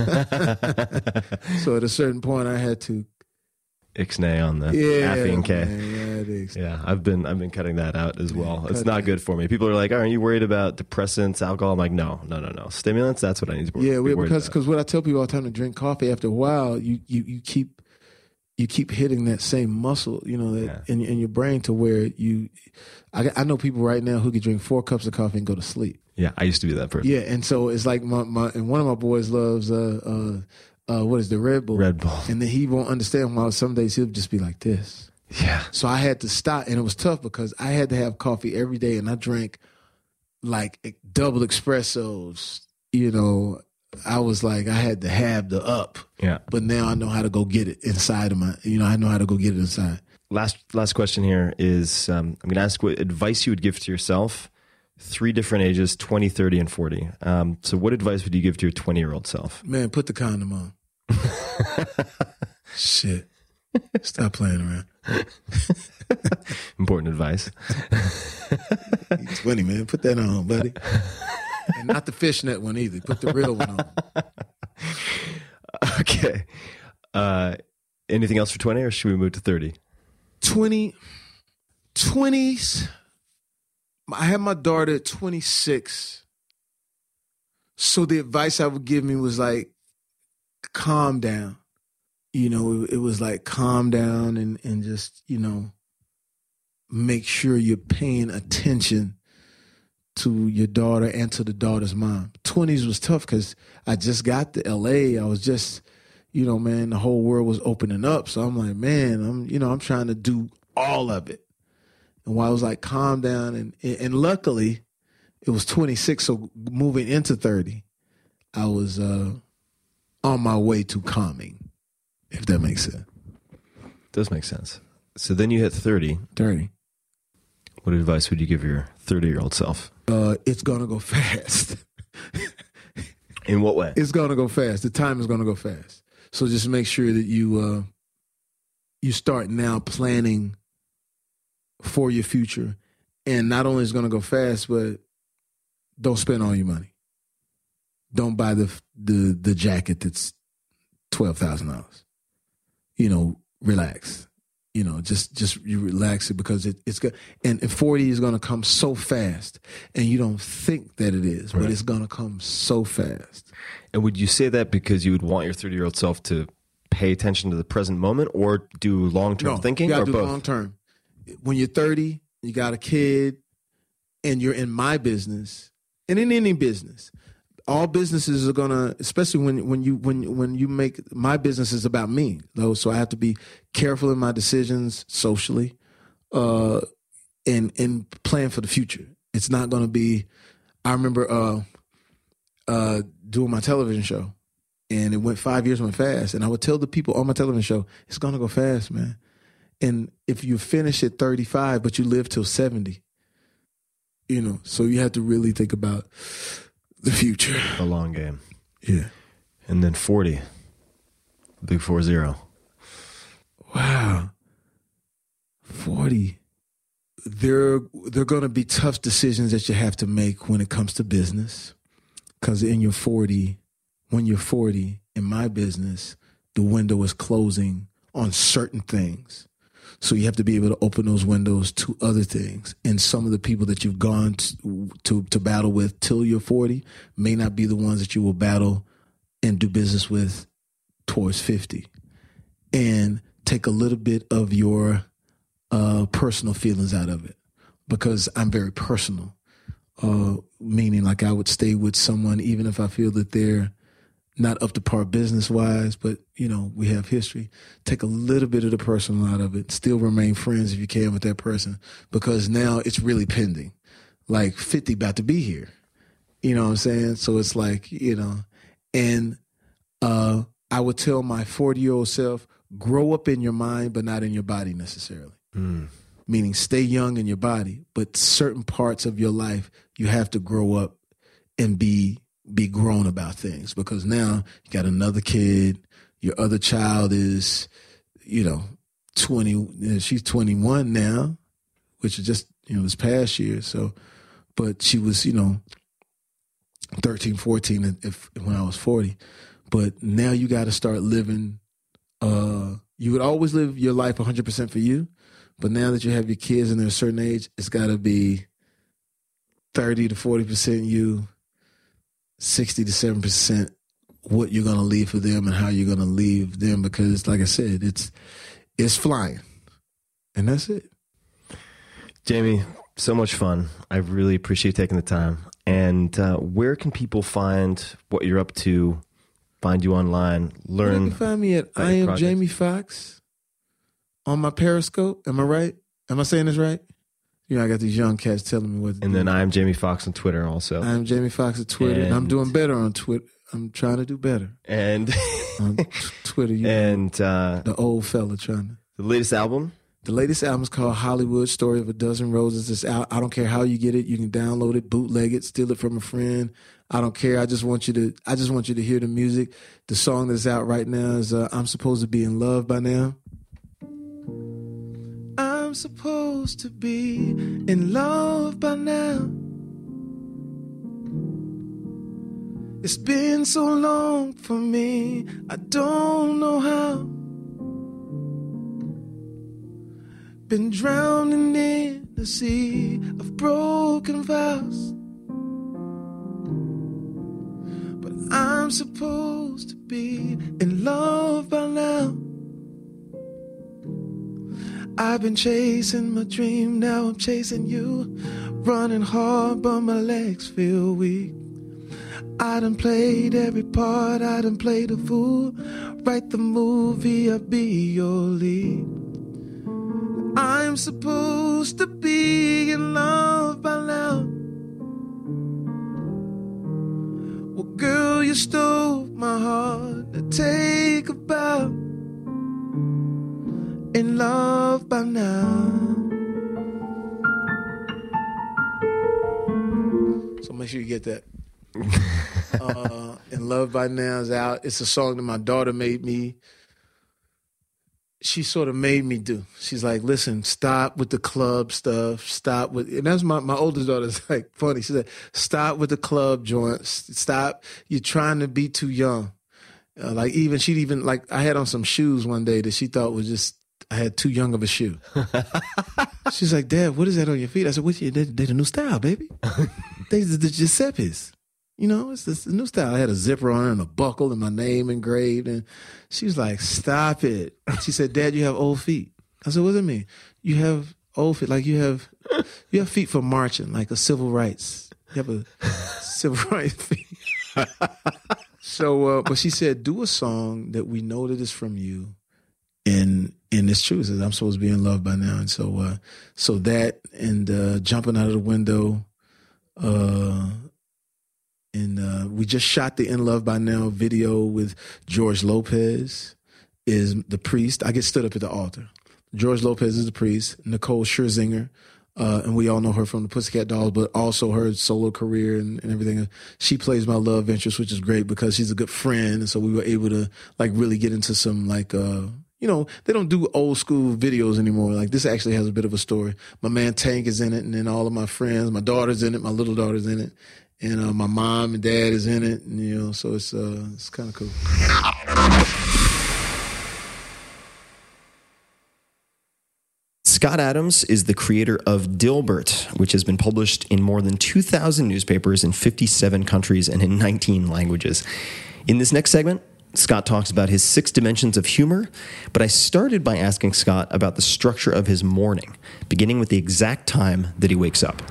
So at a certain point, I had to. Ixnay on the yeah, caffeine K. Man, yeah, yeah, I've been I've been cutting that out as well. Yeah, it's not good for me. People are like, "Aren't you worried about depressants, alcohol?" I'm like, "No, no, no, no. Stimulants. That's what I need to be yeah, worried because about." because what I tell people all the time to drink coffee. After a while, you you you keep you keep hitting that same muscle, you know, that yeah. in in your brain to where you. I I know people right now who could drink four cups of coffee and go to sleep. Yeah, I used to be that person. Yeah, and so it's like my my and one of my boys loves uh uh. Uh, what is the Red Bull? Red Bull. And then he won't understand why some days he'll just be like this. Yeah. So I had to stop, and it was tough because I had to have coffee every day, and I drank like double espressos. You know, I was like, I had to have the up. Yeah. But now I know how to go get it inside of my, you know, I know how to go get it inside. Last last question here is, um, I'm going to ask what advice you would give to yourself, three different ages, twenty, thirty, and forty. Um, so what advice would you give to your twenty-year-old self? Man, put the condom on. Shit. Stop playing around. Important advice. twenty, man. Put that on, buddy. And not the fishnet one either. Put the real one on. Okay. Uh, anything else for twenty, or should we move to thirty? twenty, twenties. I had my daughter at twenty-six. So the advice I would give me was like, calm down. You know, it, it was like calm down and, and just, you know, make sure you're paying attention to your daughter and to the daughter's mom. twenties was tough because I just got to L A. I was just, you know, man, the whole world was opening up. So I'm like, man, I'm, you know, I'm trying to do all of it. And while I was like, calm down. And, and luckily it was twenty-six. So moving into thirty, I was uh, on my way to calming, if that makes sense. Does make sense. So then you hit thirty. thirty. What advice would you give your thirty-year-old self? Uh, it's going to go fast. In what way? It's going to go fast. The time is going to go fast. So just make sure that you uh, you start now planning for your future. And not only is it going to go fast, but don't spend all your money. Don't buy the the the jacket that's twelve thousand dollars. You know, relax. You know, just just you relax it because it, it's good. And forty is going to come so fast, and you don't think that it is, right. But it's going to come so fast. And would you say that because you would want your thirty-year-old self to pay attention to the present moment, or do long-term no, thinking, you gotta or do both? Long-term. When you're thirty, you got a kid, and you're in my business, and in any business. All businesses are gonna, especially when when you when when you make my business is about me, though. So I have to be careful in my decisions socially, uh, and and plan for the future. It's not gonna be. I remember uh, uh, doing my television show, and it went five years went fast. And I would tell the people on my television show, it's gonna go fast, man. And if you finish at thirty-five, but you live till seventy, you know, so you have to really think about the future. The long game. Yeah. And then forty. Big four zero. Wow. forty. There, there are going to be tough decisions that you have to make when it comes to business. Because in your forty, when you're forty, in my business, the window is closing on certain things. So you have to be able to open those windows to other things. And some of the people that you've gone to, to, to battle with till you're forty may not be the ones that you will battle and do business with towards fifty. And take a little bit of your uh, personal feelings out of it, because I'm very personal, uh, meaning like I would stay with someone even if I feel that they're not up to par business-wise, but, you know, we have history. Take a little bit of the personal out of it. Still remain friends if you can with that person, because now it's really pending. Like fifty about to be here. You know what I'm saying? So it's like, you know, and uh, I would tell my forty-year-old self, grow up in your mind, but not in your body necessarily. Mm. Meaning stay young in your body, but certain parts of your life, you have to grow up and be be grown about things, because now you got another kid. Your other child is, you know, twenty. You know, she's twenty-one now, which is just, you know, this past year. So, but she was, you know, thirteen, fourteen if, when I was forty. But now you got to start living. Uh, you would always live your life one hundred percent for you. But now that you have your kids and they're a certain age, it's got to be thirty to forty percent you, sixty to seven percent what you're going to leave for them and how you're going to leave them, because like I said, it's it's flying. And that's it. Jamie, so much fun. I really appreciate taking the time. And uh, where can people find what you're up to, find you online, learn? You can find me at I am projects? Jamie Foxx on my Periscope. Am I right? Am I saying this right? You know, I got these young cats telling me what to and do. then I'm Jamie Foxx on Twitter also. I'm Jamie Foxx at Twitter. And, and I'm doing better on Twitter. I'm trying to do better. And on t- Twitter, you and know, uh, the old fella trying to. The latest album? The latest album is called Hollywood Story of a Dozen Roses. It's out. I don't care how you get it. You can download it, bootleg it, steal it from a friend. I don't care. I just want you to. I just want you to hear the music. The song that's out right now is uh, "I'm Supposed to Be in Love by Now." I'm supposed to be in love by now. It's been so long for me, I don't know how. been drowning in a sea of broken vows. But I'm supposed to be in love by now. I've been chasing my dream, now I'm chasing you. Running hard, but my legs feel weak. I done played every part, I done played a fool. Write the movie, I'll be your lead. I'm supposed to be in love by now. Well, girl, you stole my heart. Now take a bow. In love by now. So make sure you get that. uh, In Love by Now is out. It's a song that my daughter made me. She sort of made me do. She's like, listen, stop with the club stuff. Stop with, and that's my, my oldest daughter's like funny. She said, stop with the club joints. Stop. You're trying to be too young. Uh, like even, she'd even, like, I had on some shoes one day that she thought was just, I had too young of a shoe. She's like, Dad, what is that on your feet? I said, what's your, they, they the new style, baby. They the, the Giuseppe's. You know, it's the new style. I had a zipper on it and a buckle and my name engraved. And she was like, stop it. She said, Dad, you have old feet. I said, what does it mean? You have old feet. Like you have, you have feet for marching, like a civil rights. You have a civil rights feet. So, uh, but she said, do a song that we know that is from you. And, and it's true. It says, I'm supposed to be in love by now. And so, uh, so that and, uh, jumping out of the window, uh, and, uh, we just shot the In Love by Now video with George Lopez is the priest. I get stood up at the altar. George Lopez is the priest, Nicole Scherzinger. Uh, and we all know her from the Pussycat Dolls, but also her solo career and, and everything. She plays my love interest, which is great because she's a good friend. And so we were able to like really get into some like, uh, you know, they don't do old school videos anymore. Like this actually has a bit of a story. My man Tank is in it, and then all of my friends, my daughter's in it, my little daughter's in it, and uh, my mom and dad is in it. And, you know, so it's uh, it's kind of cool. Scott Adams is the creator of Dilbert, which has been published in more than two thousand newspapers in fifty-seven countries and in nineteen languages. In this next segment, Scott talks about his six dimensions of humor, but I started by asking Scott about the structure of his morning, beginning with the exact time that he wakes up.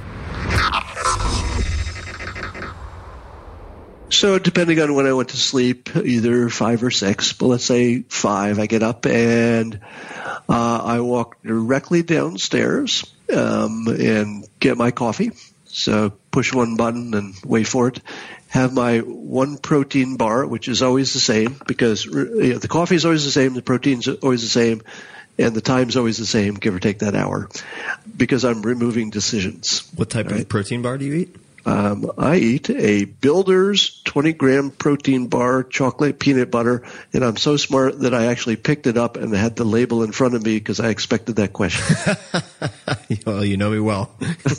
So depending on when I went to sleep, either five or six, but let's say five, I get up and uh, I walk directly downstairs um, and get my coffee. So push one button and wait for it. Have my one protein bar, which is always the same because you know, the coffee is always the same, the protein's always the same, and the time's always the same, give or take that hour, because I'm removing decisions. What type right? of protein bar do you eat? Um, I eat a Builder's twenty gram protein bar, chocolate, peanut butter, and I'm so smart that I actually picked it up and had the label in front of me because I expected that question. Well, you know me well.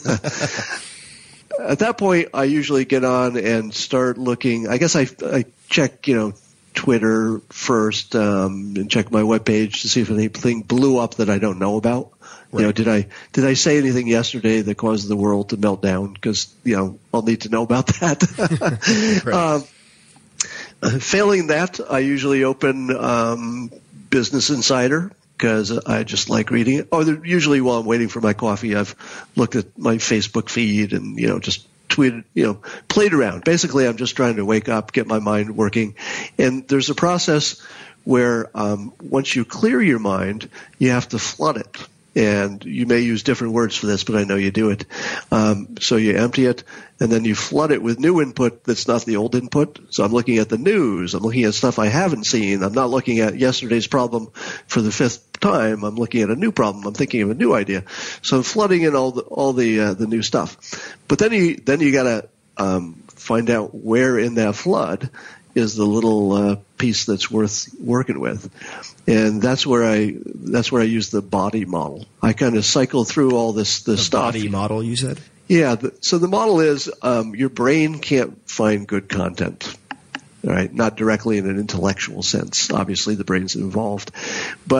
At that point, I usually get on and start looking. I guess I, I check, you know, Twitter first um, and check my webpage to see if anything blew up that I don't know about. Right. You know, did I did I say anything yesterday that caused the world to melt down? Because you know, I'll need to know about that. Right. um, failing that, I usually open um, Business Insider because I just like reading it. Or usually while I'm waiting for my coffee, I've looked at my Facebook feed and, you know, just tweeted, you know, played around. Basically, I'm just trying to wake up, get my mind working. And there's a process where um, once you clear your mind, you have to flood it. And you may use different words for this, but I know you do it. Um, so you empty it, and then you flood it with new input that's not the old input. So I'm looking at the news. I'm looking at stuff I haven't seen. I'm not looking at yesterday's problem for the fifth time. I'm looking at a new problem. I'm thinking of a new idea. So I'm flooding in all the all the uh, the new stuff. But then you then you got to um, find out where in that flood is the little uh, piece that's worth working with. And that's where I that's where I use the body model. I kind of cycle through all this this the stuff. Body model, you said? Yeah. The, so the model is um, your brain can't find good content. All right, not directly in an intellectual sense. Obviously, the brain's involved, but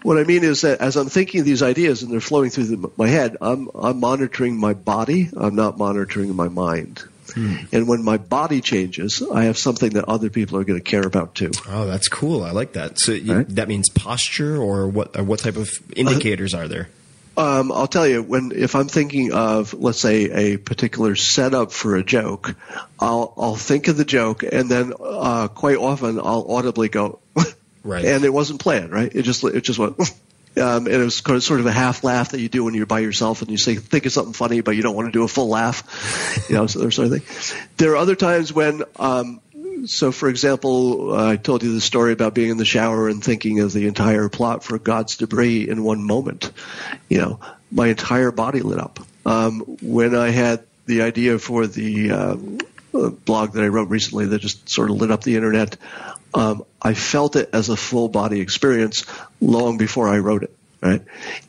what I mean is that as I'm thinking of these ideas and they're flowing through the, my head, I'm I'm monitoring my body. I'm not monitoring my mind. Hmm. And when my body changes, I have something that other people are going to care about too. Oh, that's cool. I like that. So you, Right. that means posture, or what? Or what type of indicators are there? Um, I'll tell you, when if I'm thinking of, let's say, a particular setup for a joke, I'll I'll think of the joke, and then uh, quite often I'll audibly go, Right. and it wasn't planned, right? It just it just went, um, and it was kind of sort of a half laugh that you do when you're by yourself and you say think of something funny, but you don't want to do a full laugh, you know, so sort of thing. There are other times when. Um, So, for example, uh, I told you the story about being in the shower and thinking of the entire plot for God's Debris in one moment. You know, my entire body lit up. Um, when I had the idea for the um, uh, blog that I wrote recently that just sort of lit up the internet, um, I felt it as a full body experience long before I wrote it. Right,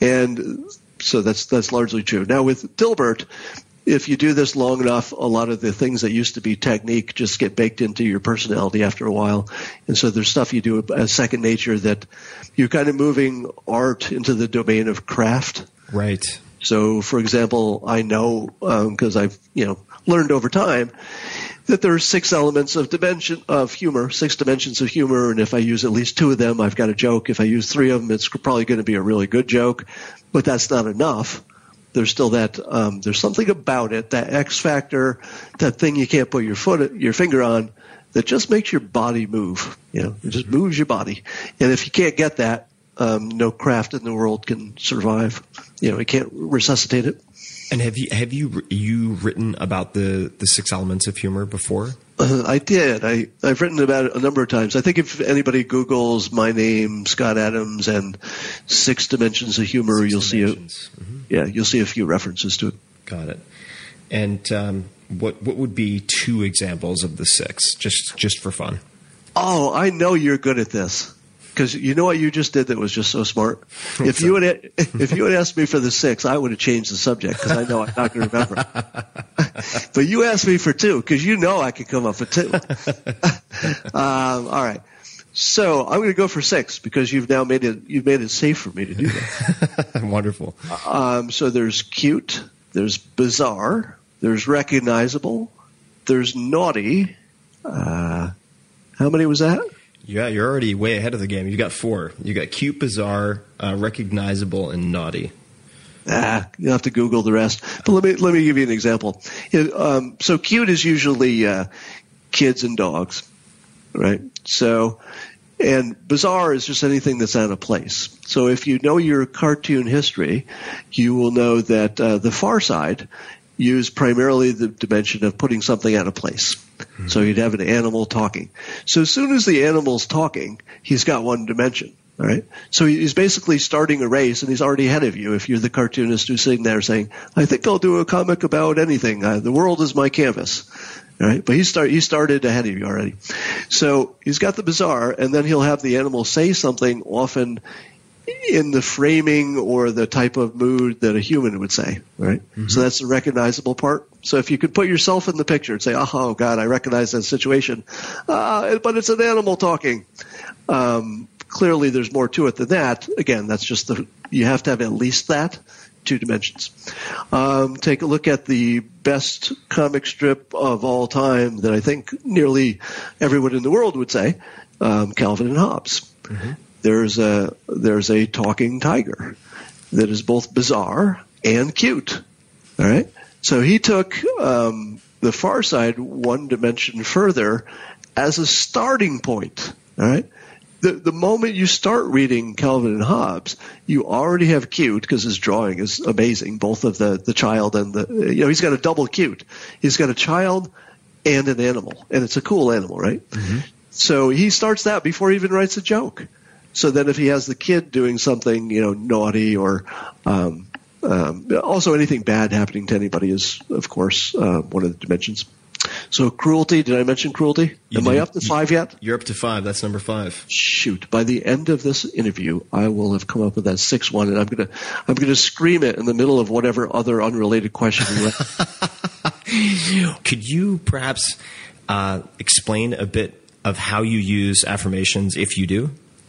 and so that's that's largely true. Now with Dilbert. If you do this long enough, a lot of the things that used to be technique just get baked into your personality after a while. And so there's stuff you do as second nature that you're kind of moving art into the domain of craft. Right. So, for example, I know, because um, I've, you know, learned over time that there are six elements of dimension of humor, six dimensions of humor. And if I use at least two of them, I've got a joke. If I use three of them, it's probably going to be a really good joke. But that's not enough. There's still that, um, there's something about it, that X factor, that thing you can't put your foot, your finger on, that just makes your body move. You know, it just moves your body. And if you can't get that, um, no craft in the world can survive. You know, it can't resuscitate it. And have you have you you written about the, the six elements of humor before? Uh, I did. I, I've written about it a number of times. I think if anybody Googles my name, Scott Adams, and six dimensions of humor, six you'll dimensions. see a, mm-hmm. yeah, you'll see a few references to it. Got it. And um, what what would be two examples of the six, just just for fun? Oh, I know you're good at this. Because you know what you just did that was just so smart. If you had if you had asked me for the six, I would have changed the subject because I know I'm not going to remember. But you asked me for two because you know I could come up with two. um, all right, so I'm going to go for six because you've now made it you've made it safe for me to do that. Wonderful. Um, so there's cute, there's bizarre, there's recognizable, there's naughty. Uh, how many was that? Yeah, you're already way ahead of the game. You got four. You got cute, bizarre, uh, recognizable, and naughty. Ah, you'll have to Google the rest. But let me let me give you an example. It, um, so cute is usually uh, kids and dogs, right? So, and bizarre is just anything that's out of place. So if you know your cartoon history, you will know that uh, the Far Side used primarily the dimension of putting something out of place. Mm-hmm. So you'd have an animal talking. So as soon as the animal's talking, he's got one dimension, all right? So he's basically starting a race, and he's already ahead of you if you're the cartoonist who's sitting there saying, I think I'll do a comic about anything. Uh, the world is my canvas, all right? But he, start, he started ahead of you already. So he's got the bizarre, and then he'll have the animal say something often in the framing or the type of mood that a human would say, right? Mm-hmm. So that's the recognizable part. So if you could put yourself in the picture and say, oh, God, I recognize that situation, uh, but it's an animal talking. Um, clearly there's more to it than that. Again, that's just the – you have to have at least that, two dimensions. Um, take a look at the best comic strip of all time that I think nearly everyone in the world would say, um, Calvin and Hobbes. Mm-hmm. There's a there's a talking tiger that is both bizarre and cute. All right, so he took um, the Far Side one dimension further as a starting point. All right, the the moment you start reading Calvin and Hobbes, you already have cute because his drawing is amazing. Both of the the child and the you know he's got a double cute. He's got a child and an animal, and it's a cool animal, right? Mm-hmm. So he starts that before he even writes a joke. So then if he has the kid doing something, you know, naughty or um, um, also anything bad happening to anybody is, of course, uh, one of the dimensions. So cruelty, did I mention cruelty? You Am did. I up to five yet? You're up to five. That's number five. Shoot. By the end of this interview, I will have come up with that sixth one, and I'm going to I'm going to scream it in the middle of whatever other unrelated question we have. Could you perhaps uh, explain a bit of how you use affirmations, if you do?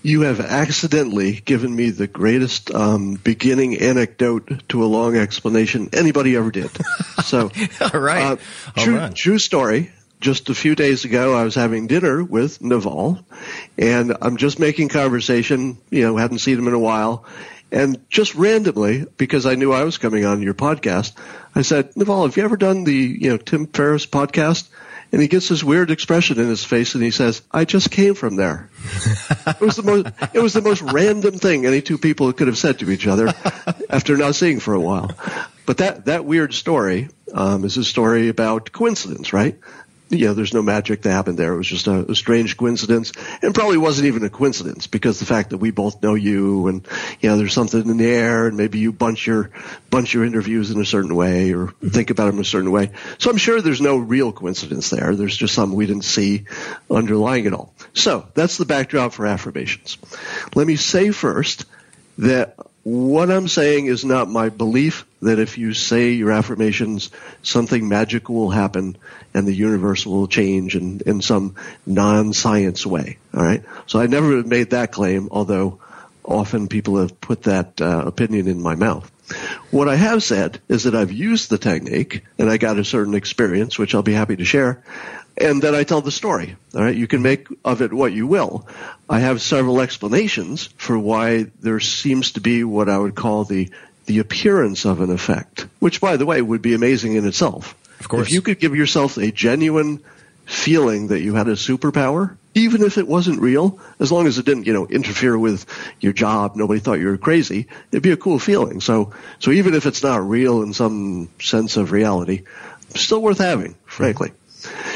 You have accidentally given me the greatest um, beginning anecdote to a long explanation anybody ever did. So, all right. Uh, all true, right. true story. Just a few days ago, I was having dinner with Naval, and I'm just making conversation. You know, hadn't seen him in a while. And just randomly, because I knew I was coming on your podcast, I said, Naval, have you ever done the, you know, Tim Ferriss podcast? And he gets this weird expression in his face, and he says, I just came from there. It was the most, it was the most random thing any two people could have said to each other after not seeing for a while. But that, that weird story um, is a story about coincidence, right? You know, there's no magic that happened there. It was just a, a strange coincidence, and probably wasn't even a coincidence because the fact that we both know you, and you know, there's something in the air, and maybe you bunch your bunch your interviews in a certain way, or think about them in a certain way. So I'm sure there's no real coincidence there. There's just something we didn't see underlying it all. So that's the backdrop for affirmations. Let me say first that what I'm saying is not my belief that if you say your affirmations, something magical will happen and the universe will change in, in some non-science way. All right. So I never made that claim, although often people have put that uh, opinion in my mouth. What I have said is that I've used the technique and I got a certain experience, which I'll be happy to share. And then I tell the story. All right. You can make of it what you will. I have several explanations for why there seems to be what I would call the the appearance of an effect, which, by the way, would be amazing in itself. Of course. If you could give yourself a genuine feeling that you had a superpower, even if it wasn't real, as long as it didn't, you know, interfere with your job, nobody thought you were crazy, it'd be a cool feeling. So, so even if it's not real in some sense of reality, still worth having, frankly. Mm-hmm.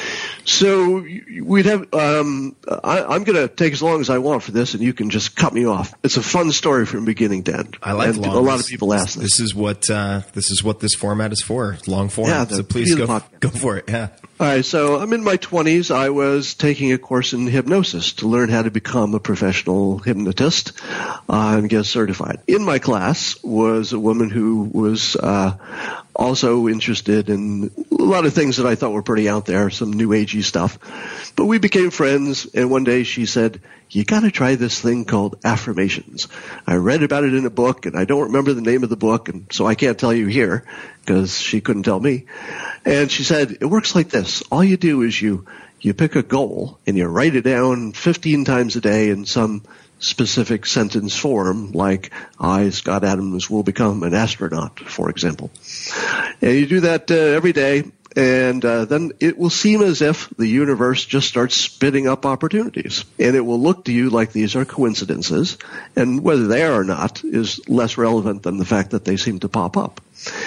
So we'd have. Um, I, I'm going to take as long as I want for this, and you can just cut me off. It's a fun story from beginning to end. I like and long. A lot of people ask this. This is what uh, this is what this format is for. Long form. Yeah, so please go go for it. Yeah. All right. So I'm in my twenties. I was taking a course in hypnosis to learn how to become a professional hypnotist uh, and get certified. In my class was a woman who was uh, also interested in a lot of things that I thought were pretty out there, some new agey stuff. But we became friends, and one day she said, you got to try this thing called affirmations. I read about it in a book, and I don't remember the name of the book, and so I can't tell you here because she couldn't tell me. And she said, it works like this. All you do is you, you pick a goal, and you write it down fifteen times a day in some specific sentence form, like I, Scott Adams, will become an astronaut, for example. And you do that uh, every day, and uh, then it will seem as if the universe just starts spitting up opportunities. And it will look to you like these are coincidences, and whether they are or not is less relevant than the fact that they seem to pop up.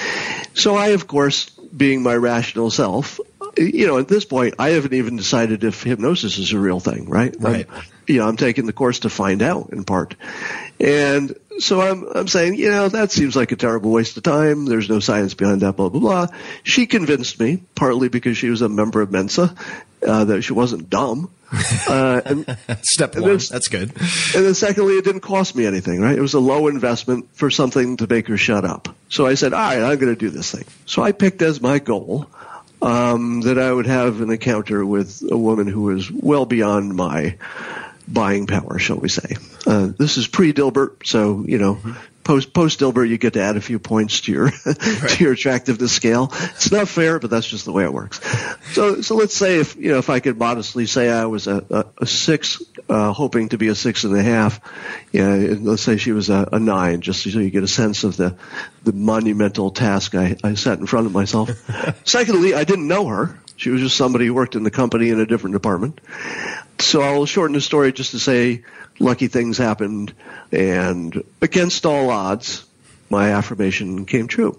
So I, of course, being my rational self, you know, at this point, I haven't even decided if hypnosis is a real thing, right? Right. I'm, you know, I'm taking the course to find out, in part. And so I'm, I'm saying, you know, that seems like a terrible waste of time. There's no science behind that, blah, blah, blah. She convinced me, partly because she was a member of Mensa, uh, that she wasn't dumb. Uh, and, Step and one. then, That's good. And then secondly, it didn't cost me anything, right? It was a low investment for something to make her shut up. So I said, all right, I'm going to do this thing. So I picked as my goal um, that I would have an encounter with a woman who was well beyond my buying power, shall we say. Uh, this is pre-Dilbert, so, you know, mm-hmm. post, post-Dilbert, you get to add a few points to your, right. to your attractiveness scale. It's not fair, but that's just the way it works. So, so let's say if, you know, if I could modestly say I was a, a, a six, uh, hoping to be a six and a half, you know, let's say she was a, a nine, just so you get a sense of the, the monumental task I, I set in front of myself. Secondly, I didn't know her. She was just somebody who worked in the company in a different department. So I'll shorten the story just to say lucky things happened, and against all odds, my affirmation came true.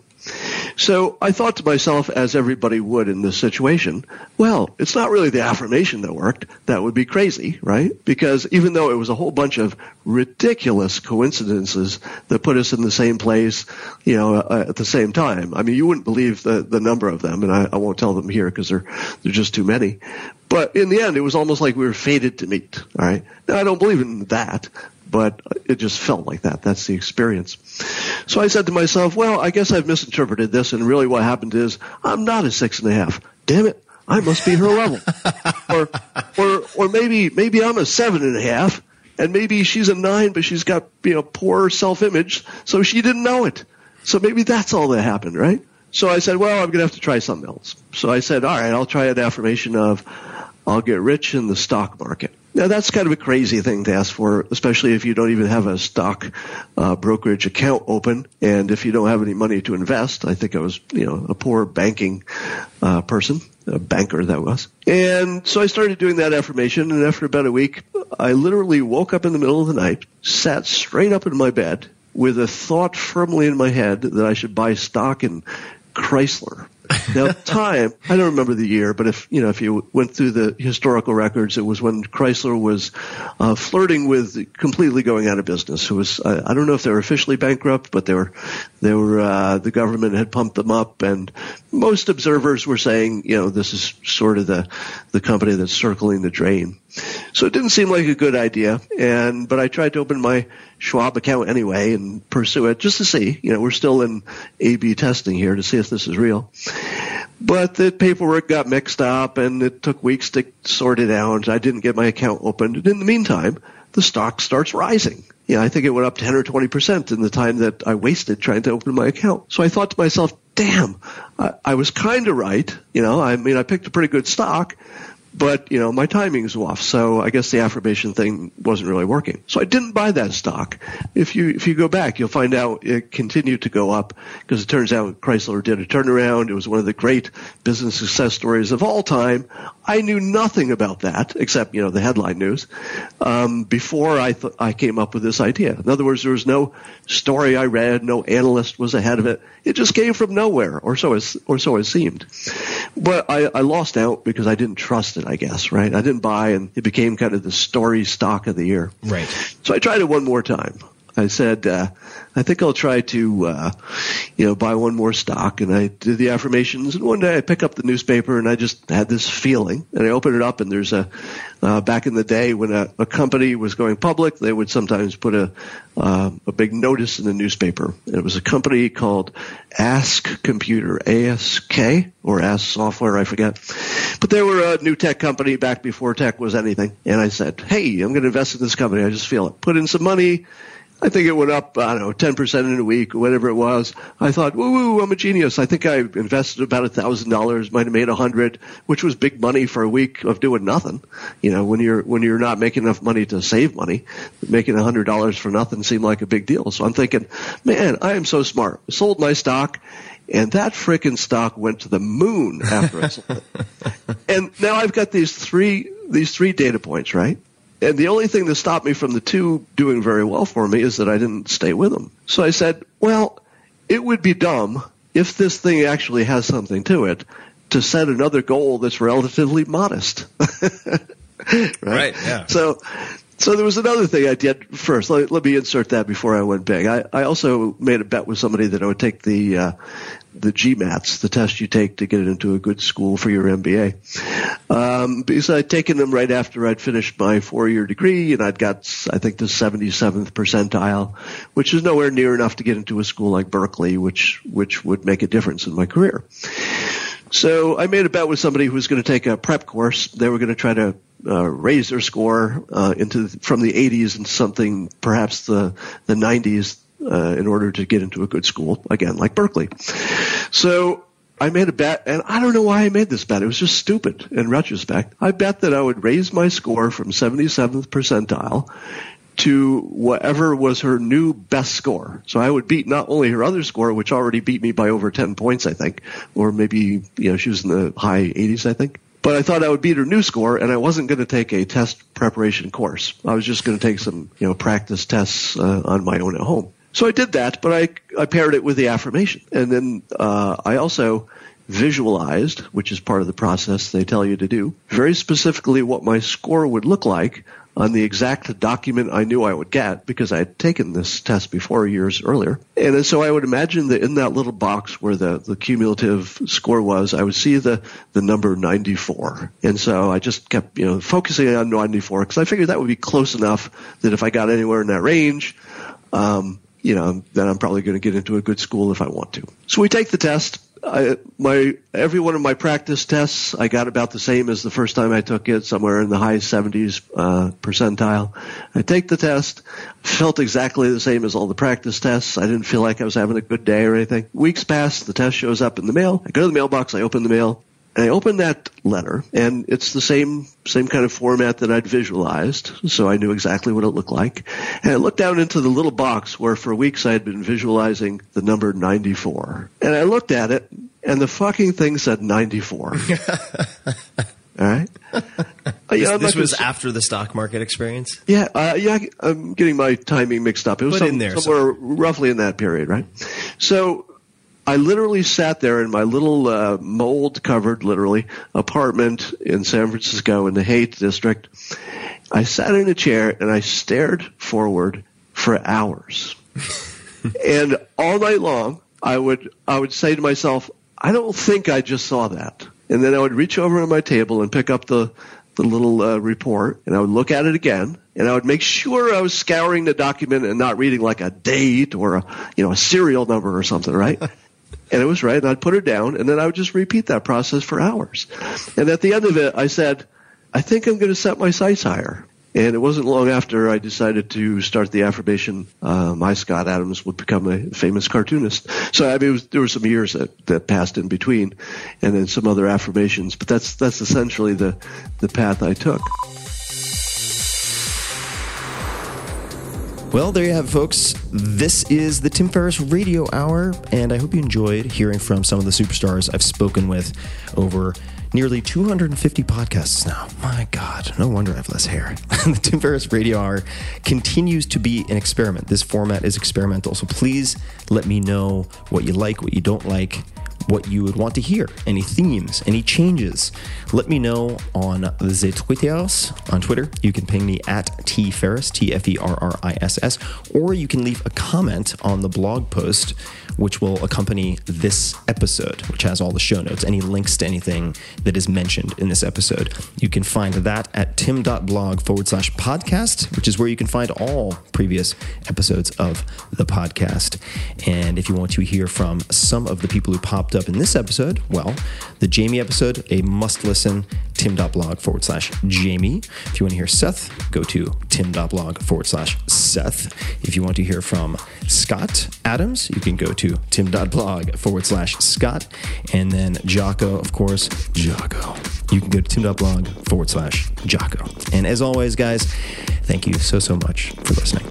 So I thought to myself, as everybody would in this situation, well, it's not really the affirmation that worked. That would be crazy, right? Because even though it was a whole bunch of ridiculous coincidences that put us in the same place, you know, uh, at the same time. I mean, you wouldn't believe the, the number of them, and I, I won't tell them here because they're, they're just too many. But in the end, it was almost like we were fated to meet, all right? Now, I don't believe in that, but it just felt like that. That's the experience. So I said to myself, well, I guess I've misinterpreted this, and really what happened is I'm not a six and a half. Damn it, I must be her level. or or or maybe maybe I'm a seven and a half, And maybe she's a nine, but she's got, you know, poor self-image, so she didn't know it. So maybe that's all that happened, right? So I said, well, I'm going to have to try something else. So I said, all right, I'll try an affirmation of I'll get rich in the stock market. Now, that's kind of a crazy thing to ask for, especially if you don't even have a stock uh, brokerage account open and if you don't have any money to invest. I think I was, you know, a poor banking uh, person, a banker that was. And so I started doing that affirmation, and after about a week, I literally woke up in the middle of the night, sat straight up in my bed with a thought firmly in my head that I should buy stock in Chrysler. Now, time, I don't remember the year, but if, you know, if you went through the historical records, it was when Chrysler was uh, flirting with completely going out of business. It was, I, I don't know if they were officially bankrupt, but they were, they were, uh, the government had pumped them up, and most observers were saying, you know, this is sort of the, the company that's circling the drain. So it didn't seem like a good idea, and, but I tried to open my Schwab account anyway and pursue it just to see. You know, we're still in A B testing here to see if this is real. But the paperwork got mixed up, and it took weeks to sort it out. I didn't get my account opened. And in the meantime, the stock starts rising. You know, I think it went up ten or twenty percent in the time that I wasted trying to open my account. So I thought to myself, damn, I, I was kind of right. You know, I mean, I picked a pretty good stock. But, you know, my timing's off, so I guess the affirmation thing wasn't really working. So I didn't buy that stock. If you if you go back, you'll find out it continued to go up because it turns out Chrysler did a turnaround. It was one of the great business success stories of all time. I knew nothing about that except, you know, the headline news um, before I th- I came up with this idea. In other words, there was no story I read, no analyst was ahead of it. It just came from nowhere, or so it, or so it seemed. But I, I lost out because I didn't trust it, I guess, right? I didn't buy, and it became kind of the story stock of the year. Right. So I tried it one more time. I said, uh, I think I'll try to, uh, you know, buy one more stock. And I did the affirmations. And one day I pick up the newspaper and I just had this feeling. And I open it up, and there's a, uh, back in the day when a, a company was going public, they would sometimes put a, uh, a big notice in the newspaper. And it was a company called Ask Computer, A S K, or Ask Software, I forget. But they were a new tech company back before tech was anything. And I said, hey, I'm going to invest in this company. I just feel it. Put in some money. I think it went up, I don't know, ten percent in a week or whatever it was. I thought, woo, woo, I'm a genius. I think I invested about one thousand dollars, might have made one hundred dollars, which was big money for a week of doing nothing. You know, when you're when you're not making enough money to save money, making one hundred dollars for nothing seemed like a big deal. So I'm thinking, man, I am so smart. I sold my stock, and that frickin' stock went to the moon after I sold it. And now I've got these three these three data points, right? And the only thing that stopped me from the two doing very well for me is that I didn't stay with them. So I said, well, it would be dumb if this thing actually has something to it to set another goal that's relatively modest. right? Right, yeah. So so there was another thing I did first. Let, let me insert that before I went big. I, I also made a bet with somebody that I would take the uh, the GMATs, the test you take to get into a good school for your M B A. Um, because I'd taken them right after I'd finished my four-year degree, and I'd got, I think, the seventy-seventh percentile, which is nowhere near enough to get into a school like Berkeley, which which would make a difference in my career. So I made a bet with somebody who was going to take a prep course. They were going to try to uh, raise their score uh, into from the eighties and something, perhaps the the nineties. Uh, in order to get into a good school, again, like Berkeley. So I made a bet, and I don't know why I made this bet. It was just stupid in retrospect. I bet that I would raise my score from seventy-seventh percentile to whatever was her new best score. So I would beat not only her other score, which already beat me by over ten points, I think, or maybe, you know, she was in the high eighties, I think. But I thought I would beat her new score, and I wasn't going to take a test preparation course. I was just going to take some, you know, practice tests uh, on my own at home. So I did that, but I, I paired it with the affirmation. And then uh, I also visualized, which is part of the process they tell you to do, very specifically what my score would look like on the exact document I knew I would get because I had taken this test before years earlier. And so I would imagine that in that little box where the, the cumulative score was, I would see the, the number ninety-four. And so I just kept, you know, focusing on ninety-four because I figured that would be close enough that if I got anywhere in that range, um, you know, then I'm probably going to get into a good school if I want to. So we take the test, I, my every one of my practice tests, I got about the same as the first time I took it, somewhere in the high seventies uh, percentile. I take the test, felt exactly the same as all the practice tests. I didn't feel like I was having a good day or anything. Weeks pass, the test shows up in the mail. I go to the mailbox, I open the mail, and I open that letter, and it's the same same kind of format that I'd visualized, so I knew exactly what it looked like. And I looked down into the little box where for weeks I had been visualizing the number ninety-four. And I looked at it, and the fucking thing said ninety-four. All right? This, yeah, this was after the stock market experience? Yeah, uh, yeah, I'm getting my timing mixed up. It was Put some, in there, somewhere roughly in that period, right? So I literally sat there in my little uh, mold-covered, literally, apartment in San Francisco in the Haight District. I sat in a chair and I stared forward for hours. And all night long, I would I would say to myself, I don't think I just saw that. And then I would reach over to my table and pick up the, the little uh, report, and I would look at it again, and I would make sure I was scouring the document and not reading like a date or a, you know, a serial number or something, right? And it was right, and I'd put it down, and then I would just repeat that process for hours. And at the end of it, I said, I think I'm going to set my sights higher. And it wasn't long after I decided to start the affirmation, uh, my Scott Adams would become a famous cartoonist. So I mean, it was, there were some years that, that passed in between, and then some other affirmations. But that's that's essentially the, the path I took. Well, there you have it, folks. This is the Tim Ferriss Radio Hour, and I hope you enjoyed hearing from some of the superstars I've spoken with over nearly two hundred fifty podcasts now. My God, no wonder I have less hair. The Tim Ferriss Radio Hour continues to be an experiment. This format is experimental, so please let me know what you like, what you don't like, what you would want to hear, any themes, any changes. Let me know on the Twitters. On Twitter, you can ping me at T Ferriss, T F E R R I S S, or you can leave a comment on the blog post, which will accompany this episode, which has all the show notes, any links to anything that is mentioned in this episode. You can find that at tim.blog forward slash podcast, which is where you can find all previous episodes of the podcast. And if you want to hear from some of the people who popped up in this episode, well, the Jamie episode, a must listen, tim.blog forward slash Jamie. If you want to hear Seth, go to tim.blog forward slash Seth. If you want to hear from Scott Adams, you can go to tim.blog forward slash Scott. And then Jocko, of course, Jocko. You can go to tim.blog forward slash Jocko. And as always, guys, thank you so, so much for listening.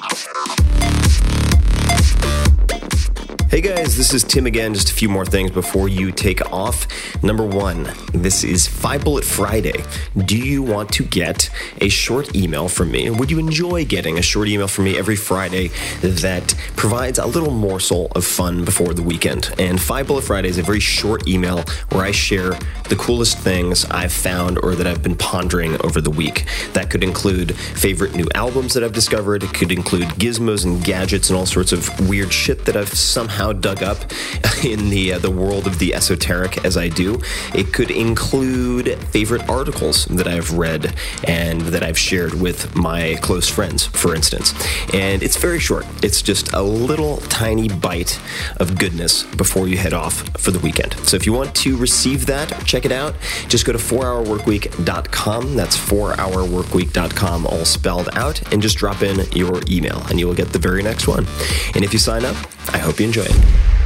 Hey guys, this is Tim again. Just a few more things before you take off. Number one, this is Five Bullet Friday. Do you want to get a short email from me? Would you enjoy getting a short email from me every Friday that provides a little morsel of fun before the weekend? And Five Bullet Friday is a very short email where I share the coolest things I've found or that I've been pondering over the week. That could include favorite new albums that I've discovered. It could include gizmos and gadgets and all sorts of weird shit that I've somehow dug up in the uh, the world of the esoteric as I do. It could include favorite articles that I've read and that I've shared with my close friends, for instance. And it's very short. It's just a little tiny bite of goodness before you head off for the weekend. So if you want to receive that, check it out. Just go to four hour work week dot com. That's four hour work week dot com, all spelled out, and just drop in your email and you will get the very next one. And if you sign up, I hope you enjoy it.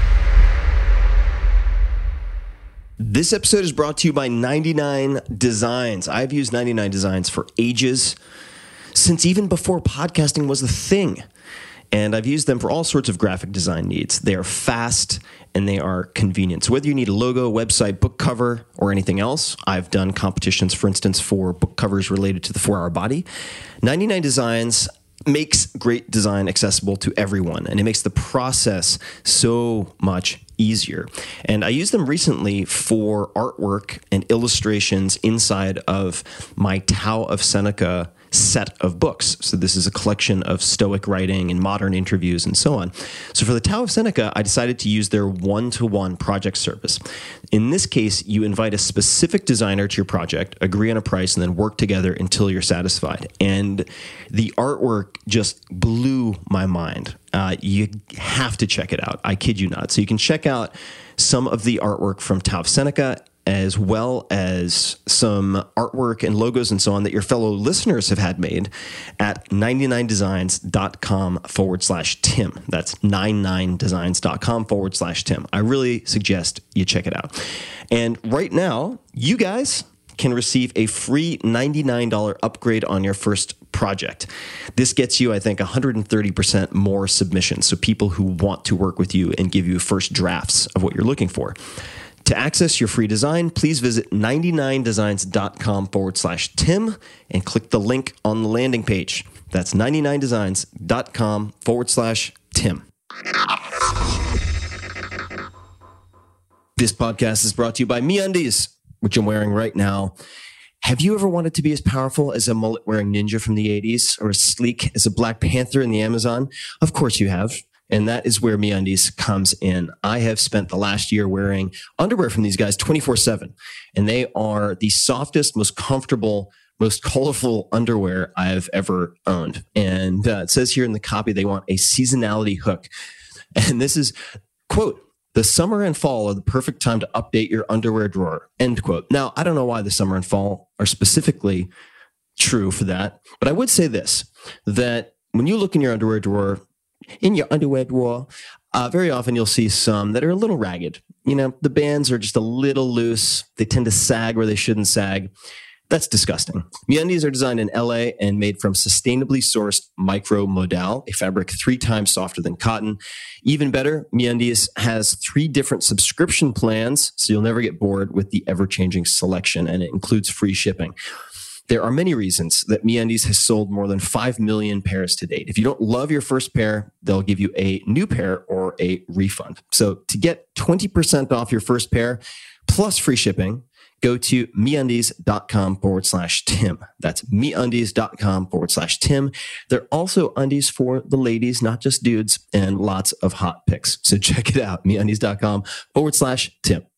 This episode is brought to you by ninety-nine Designs. I've used ninety-nine Designs for ages, since even before podcasting was a thing. And I've used them for all sorts of graphic design needs. They are fast and they are convenient. So whether you need a logo, website, book cover, or anything else, I've done competitions, for instance, for book covers related to the four hour Body. ninety-nine Designs makes great design accessible to everyone, and it makes the process so much easier. And I used them recently for artwork and illustrations inside of my Tao of Seneca set of books. So this is a collection of Stoic writing and modern interviews and so on. So for the Tao of Seneca, I decided to use their one-to-one project service. In this case, you invite a specific designer to your project, agree on a price, and then work together until you're satisfied. And the artwork just blew my mind. Uh, you have to check it out. I kid you not. So you can check out some of the artwork from Tau of Seneca, as well as some artwork and logos and so on that your fellow listeners have had made at ninety-nine designs dot com forward slash Tim. That's ninety-nine designs dot com forward slash Tim. I really suggest you check it out. And right now, you guys can receive a free ninety-nine dollars upgrade on your first project. This gets you, I think, one hundred thirty percent more submissions. So people who want to work with you and give you first drafts of what you're looking for. To access your free design, please visit ninety-nine designs dot com forward slash Tim and click the link on the landing page. That's ninety-nine designs dot com forward slash Tim. This podcast is brought to you by MeUndies, which I'm wearing right now. Have you ever wanted to be as powerful as a mullet-wearing ninja from the eighties or as sleek as a Black Panther in the Amazon? Of course you have. And that is where MeUndies comes in. I have spent the last year wearing underwear from these guys twenty-four seven. And they are the softest, most comfortable, most colorful underwear I've ever owned. And uh, it says here in the copy, they want a seasonality hook. And this is, quote, "The summer and fall are the perfect time to update your underwear drawer," end quote. Now, I don't know why the summer and fall are specifically true for that, but I would say this, that when you look in your underwear drawer, in your underwear drawer, uh, very often you'll see some that are a little ragged. You know, the bands are just a little loose. They tend to sag where they shouldn't sag. That's disgusting. MeUndies are designed in L A and made from sustainably sourced micro modal, a fabric three times softer than cotton. Even better, MeUndies has three different subscription plans, so you'll never get bored with the ever-changing selection, and it includes free shipping. There are many reasons that MeUndies has sold more than five million pairs to date. If you don't love your first pair, they'll give you a new pair or a refund. So to get twenty percent off your first pair plus free shipping, go to MeUndies.com forward slash Tim. That's MeUndies.com forward slash Tim. There are also undies for the ladies, not just dudes, and lots of hot pics. So check it out, MeUndies.com forward slash Tim.